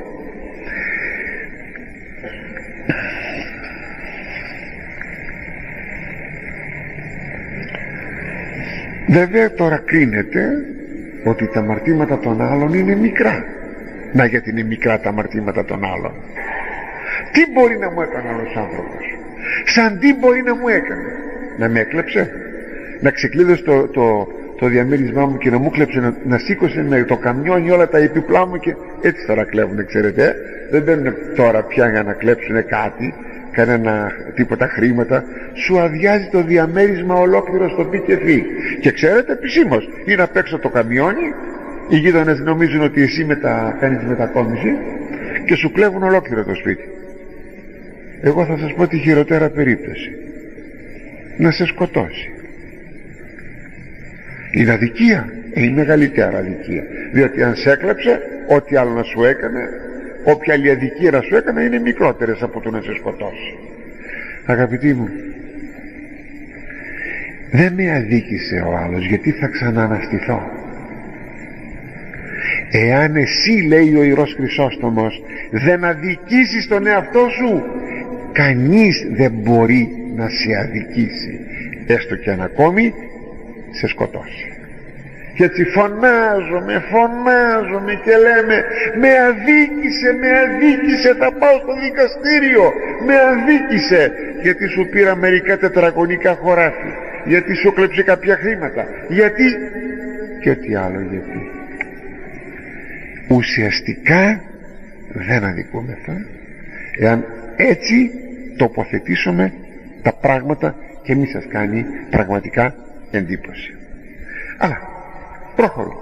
Βέβαια τώρα κρίνεται ότι τα αμαρτήματα των άλλων είναι μικρά. Να, γιατί είναι μικρά τα αμαρτήματα των άλλων? Τι μπορεί να μου έκανε άλλος άνθρωπος? Σαν τι μπορεί να μου έκανε? Να με έκλεψε? Να ξεκλείδωσε το, το, το διαμέρισμά μου και να μου κλέψε, να, να σήκωσε με το καμιόνι όλα τα επιπλά μου, και έτσι τώρα κλέβουνε, ξέρετε, ε? Δεν μπαίνουν τώρα πια για να κλέψουνε κάτι, κανένα τίποτα χρήματα. Σου αδειάζει το διαμέρισμα ολόκληρο στο πι και φύ, και ξέρετε, επισήμως είναι απ' έξω το καμιόνι, οι γείτονες νομίζουν ότι εσύ μετα... κάνεις μετακόμιση και σου κλέβουν ολόκληρο το σπίτι. Εγώ θα σας πω τη χειρότερα περίπτωση, να σε σκοτώσει. Είναι αδικία, είναι μεγαλύτερη αδικία, διότι αν σε έκλεψε, ό,τι άλλο να σου έκανε, όποια άλλη αδικία να σου έκανε, είναι μικρότερες από το να σε σκοτώσει. Αγαπητοί μου, δεν με αδίκησε ο άλλος, γιατί θα ξανααναστηθώ. Εάν εσύ, λέει ο Ιερός Χρυσόστομος, δεν αδικήσεις τον εαυτό σου, κανείς δεν μπορεί να σε αδικήσει, έστω και αν ακόμη σε σκοτώσει. Και έτσι φωνάζομαι, φωνάζομαι και λέμε, με αδίκησε, με αδίκησε, θα πάω στο δικαστήριο, με αδίκησε, γιατί σου πήρα μερικά τετραγωνικά χωράφι, γιατί σου κλέψε κάποια χρήματα, γιατί και ό,τι άλλο γιατί. Ουσιαστικά δεν αδικούμεθα εάν έτσι τοποθετήσουμε τα πράγματα και μη σας κάνει πραγματικά εντύπωση. Αλλά προχωρώ.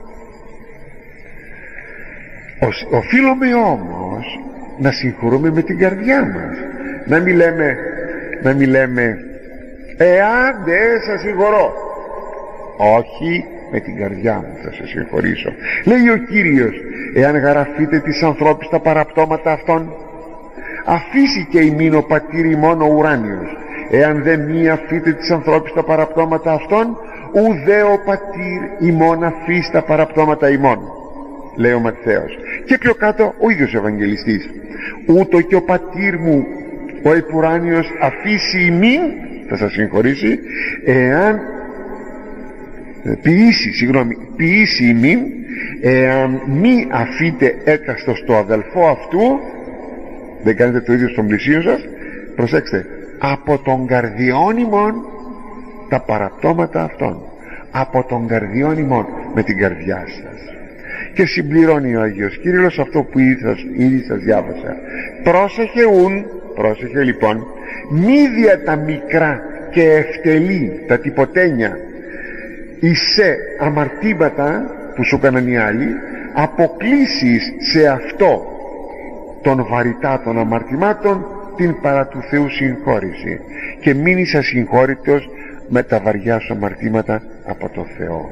Οφείλουμε όμως να συγχωρούμε με την καρδιά μας, να μην λέμε, να μην λέμε εάν δεν σας συγχωρώ. Όχι, με την καρδιά μου θα σε συγχωρήσω. Λέει ο Κύριος, εάν γραφείτε τις ανθρώπους τα παραπτώματα αυτών, αφήσει και ημίν ο πατήρ ημών ο ουράνιος. Εάν δεν μη αφείτε τις ανθρώπους τα παραπτώματα αυτών, ουδέ ο πατήρ ημών αφήσει τα παραπτώματα ημών, λέει ο Ματθαίος. Και πιο κάτω ο ίδιος ο Ευαγγελιστής, ούτω και ο πατήρ μου ο επουράνιος αφήσει ημίν, θα σας συγχωρήσει, εάν ποιήσει, συγγνώμη, ποιήσει ημίν, εάν μη αφείτε έκαστο στο αδελφό αυτού, δεν κάνετε το ίδιο στον πλησίον σας, προσέξτε, από τον καρδιόν ημών τα παραπτώματα αυτών, από τον καρδιόν ημών, με την καρδιά σας. Και συμπληρώνει ο Άγιος Κύριλλος αυτό που ήδη σας, ήδη σας διάβασα. Πρόσεχε ούν, πρόσεχε λοιπόν, μη δια τα μικρά και ευτελή τα τυποτένια εισέ αμαρτήματα που σου έκαναν οι άλλοι, αποκλείσεις σε αυτό των βαρυτάτων αμαρτημάτων την παρά του Θεού συγχώρηση, και μείνεις ασυγχώρητος με τα βαριά σου αμαρτήματα από το Θεό.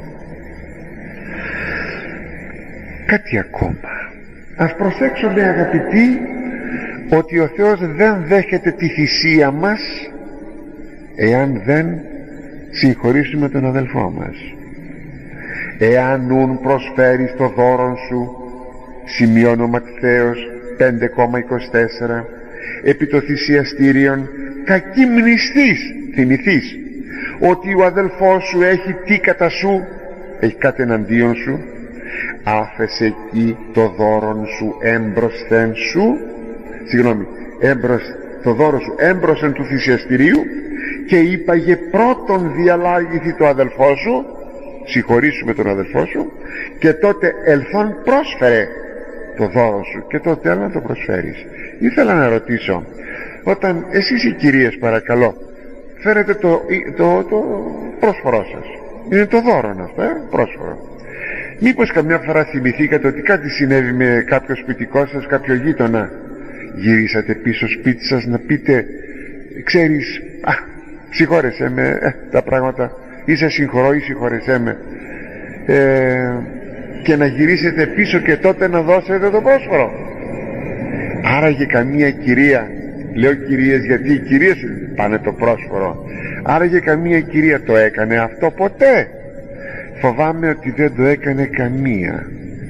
Κάτι ακόμα, ας προσέξουμε αγαπητοί, ότι ο Θεός δεν δέχεται τη θυσία μας εάν δεν συγχωρήσουμε τον αδελφό μας. Εάν νουν προσφέρεις το δώρον σου, σημειώνει ο Ματθαίος πέντε είκοσι τέσσερα, επί το θυσιαστήριον κακή μνηστής, θυμηθείς ότι ο αδελφός σου έχει τι κατά σου, έχει κάτι εναντίον σου, άφεσε εκεί το δώρον σου έμπροσθεν σου, συγγνώμη, έμπρος, το δώρο σου έμπροσθεν του θυσιαστηρίου, και είπαγε πρώτον διαλάγηθη το αδελφό σου, συγχωρήσουμε τον αδελφό σου, και τότε ελθόν πρόσφερε το δώρο σου, και τότε έλα να το προσφέρεις. Ήθελα να ρωτήσω, όταν εσείς οι κυρίες παρακαλώ φέρετε το, το, το πρόσφορό σας, είναι το δώρο αυτό, ε, πρόσφορο, μήπως καμιά φορά θυμηθήκατε ότι κάτι συνέβη με κάποιο σπιτικό σας, κάποιο γείτονα, γυρίσατε πίσω σπίτι σας να πείτε, ξέρεις, α, συγχώρεσέ με, ε, τα πράγματα, ή σε συγχωρώ ή συγχώρεσέ με, ε, και να γυρίσετε πίσω και τότε να δώσετε το πρόσφορο? Άραγε καμία κυρία, λέω κυρίες γιατί οι κυρίες πάνε το πρόσφορο, άραγε καμία κυρία το έκανε αυτό ποτέ? Φοβάμαι ότι δεν το έκανε καμία.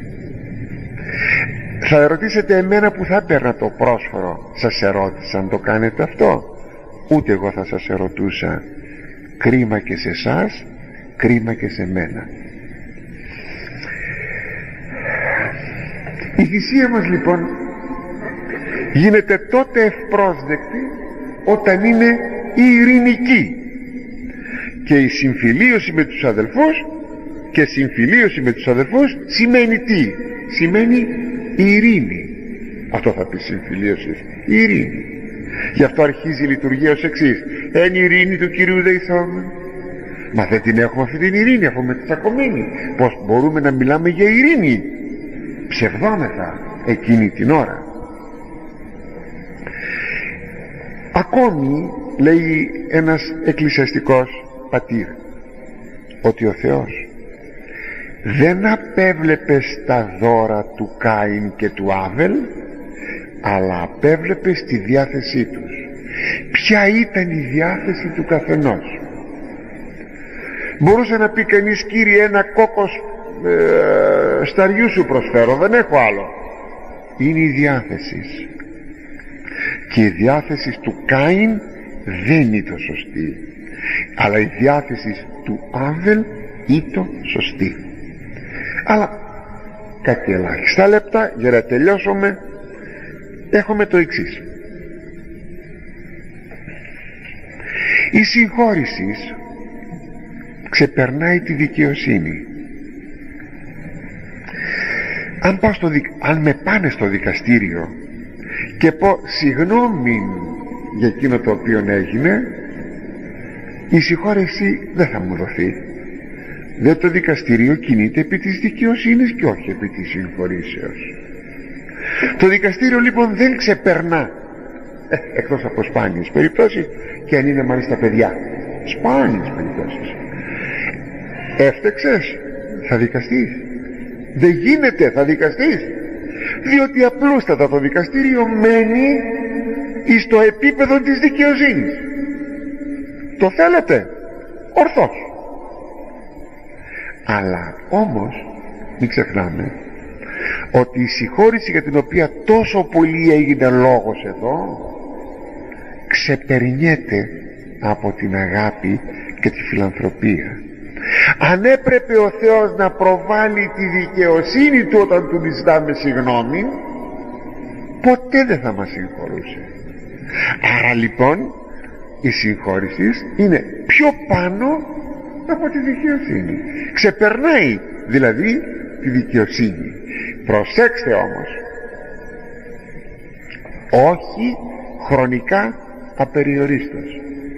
Θα ρωτήσετε εμένα που θα έπαιρνα το πρόσφορο, σας ερώτησα αν το κάνετε αυτό? Ούτε εγώ θα σας ερωτούσα. Κρίμα και σε εσάς, κρίμα και σε μένα. Η θυσία μας λοιπόν γίνεται τότε ευπρόσδεκτη όταν είναι ειρηνική, και η συμφιλίωση με τους αδελφούς Και συμφιλίωση με τους αδελφούς σημαίνει τι? Σημαίνει ειρήνη. Αυτό θα πει συμφιλίωση, ειρήνη. Γι' αυτό αρχίζει η λειτουργία ως εξής: εν ειρήνη του Κυρίου δεηθόμεν. Μα δεν την έχουμε αυτή την ειρήνη, αφού με τσακωμένη. Πως μπορούμε να μιλάμε για ειρήνη? Ψευδόμεθα εκείνη την ώρα. Ακόμη λέει ένας εκκλησιαστικός πατήρ ότι ο Θεός δεν απέβλεπε στα δώρα του Κάιν και του Άβελ, αλλά απέβλεπε στη διάθεσή τους. Ποια ήταν η διάθεση του καθενός? Μπορούσε να πει κανείς: Κύριε, ένα κόκκος ε, σταριού σου προσφέρω, δεν έχω άλλο. Είναι η διάθεση. Και η διάθεση του Κάιν δεν ήταν σωστή, αλλά η διάθεση του Άβελ ήταν σωστή. Αλλά κάτι ελάχιστα λεπτά για να τελειώσουμε. Έχουμε το εξής: η συγχώρηση ξεπερνάει τη δικαιοσύνη. Αν, πάω στο δικ... αν με πάνε στο δικαστήριο και πω συγγνώμη για εκείνο το οποίο έγινε, η συγχώρεση δεν θα μου δοθεί. Δεν, το δικαστήριο κινείται επί της δικαιοσύνης και όχι επί της συγχωρήσεως. Το δικαστήριο λοιπόν δεν ξεπερνά, ε, εκτός από σπάνιες περιπτώσεις, και αν είναι μάλιστα παιδιά, σπάνιες περιπτώσεις. Έφτεξες, θα δικαστείς. Δεν γίνεται, θα δικαστείς. Διότι απλούστατα το δικαστήριο μένει στο επίπεδο της δικαιοσύνης. Το θέλετε? Ορθώς. Αλλά όμως μην ξεχνάμε ότι η συγχώρηση για την οποία τόσο πολύ έγινε λόγος εδώ ξεπερνιέται από την αγάπη και τη φιλανθρωπία. Αν έπρεπε ο Θεός να προβάλλει τη δικαιοσύνη του όταν του ζητάμε συγγνώμη, ποτέ δεν θα μας συγχωρούσε. Άρα λοιπόν η συγχώρηση είναι πιο πάνω από τη δικαιοσύνη, ξεπερνάει δηλαδή τη δικαιοσύνη. Προσέξτε όμως, όχι χρονικά απεριορίστως,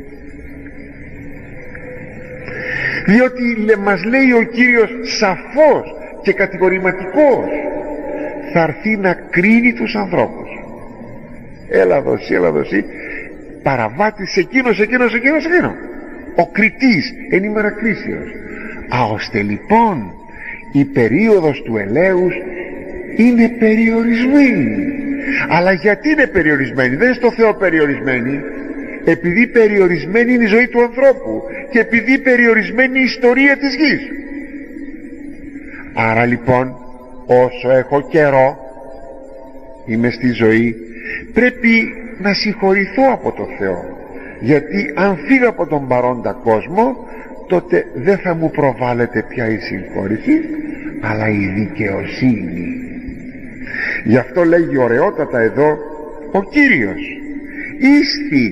διότι μας λέει ο Κύριος σαφώς και κατηγορηματικός: θα έρθει να κρίνει τους ανθρώπους. Έλα δώσει, έλα δώσει, παραβάτης εκείνος, εκείνος, εκείνος, εκείνος, ο κριτής εν ημέρα κρίσεως. Α, ώστε λοιπόν η περίοδος του ελέους είναι περιορισμένη. Αλλά γιατί είναι περιορισμένη? Δεν είναι στο Θεό περιορισμένη, επειδή περιορισμένη είναι η ζωή του ανθρώπου και επειδή περιορισμένη η ιστορία της γης. Άρα λοιπόν όσο έχω καιρό είμαι στη ζωή, πρέπει να συγχωρηθώ από το Θεό, γιατί αν φύγω από τον παρόντα κόσμο, τότε δεν θα μου προβάλλεται πια η συγχώρηση, αλλά η δικαιοσύνη. Γι' αυτό λέγει ωραιότατα εδώ ο Κύριος: ίσθι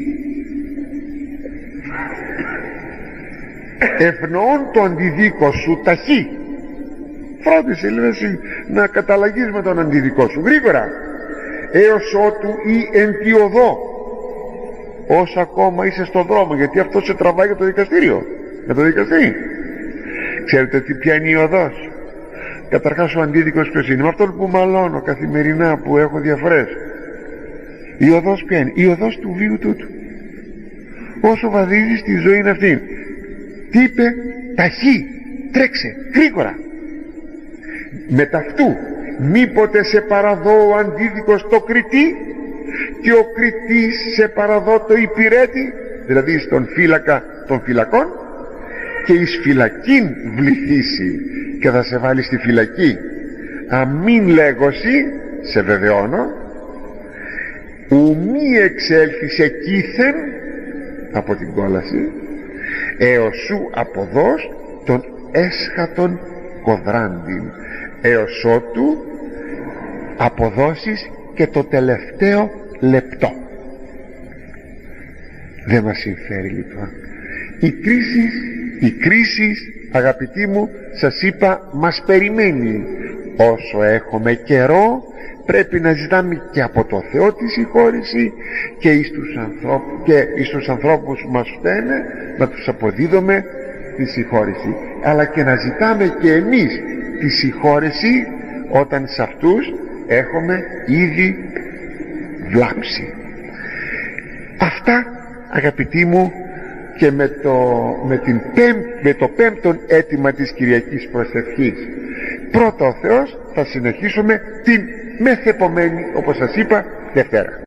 ευνοών το αντιδίκο σου ταχύ. Φρόντισε λέει, να καταλαγείς με τον αντιδικό σου γρήγορα, έως ότου ή εν τη οδό, όσο ακόμα είσαι στο δρόμο, γιατί αυτό σε τραβάει για το δικαστήριο, με το δικαστή. Ξέρετε τι, ποια είναι η οδός? Καταρχάς ο αντίδικος ποιος είναι? Με αυτόν που μαλώνω καθημερινά, που έχω διαφορές. Η οδός ποια είναι? Η οδός του βίου τούτου. Όσο βαδίζεις τη ζωή είναι αυτή. Τι είπε? Ταχύ, τρέξε γρήγορα. Με ταυτού μήποτε σε παραδώ ο αντίδικος το κριτή και ο κριτής σε παραδώ το υπηρέτη, δηλαδή στον φύλακα των φυλακών, και εις φυλακήν βληθήσει και θα σε βάλει στη φυλακή. Αμήν λέγωση, σε βεβαιώνω, ουμή εξέλθεις εκείθεν από την κόλαση, έως σου αποδός τον έσχατον κοδράντιν, έως ότου αποδώσεις και το τελευταίο λεπτό. Δεν μας συμφέρει λοιπόν. Οι κρίσεις, οι κρίσεις αγαπητοί μου, σας είπα, μας περιμένει. Όσο έχουμε καιρό πρέπει να ζητάμε και από το Θεό τη συγχώρεση και εις τους ανθρώπους, και εις τους ανθρώπους που μας φταίνε να τους αποδίδουμε τη συγχώρεση, αλλά και να ζητάμε και εμείς τη συγχώρεση όταν σε αυτούς έχουμε ήδη βλάψει. Αυτά, αγαπητοί μου, και με το, με την πέμ, με το πέμπτον αίτημα της Κυριακής Προσευχής. Πρώτα ο Θεός, θα συνεχίσουμε την μεθεπομένη, όπως σας είπα, Δευτέρα.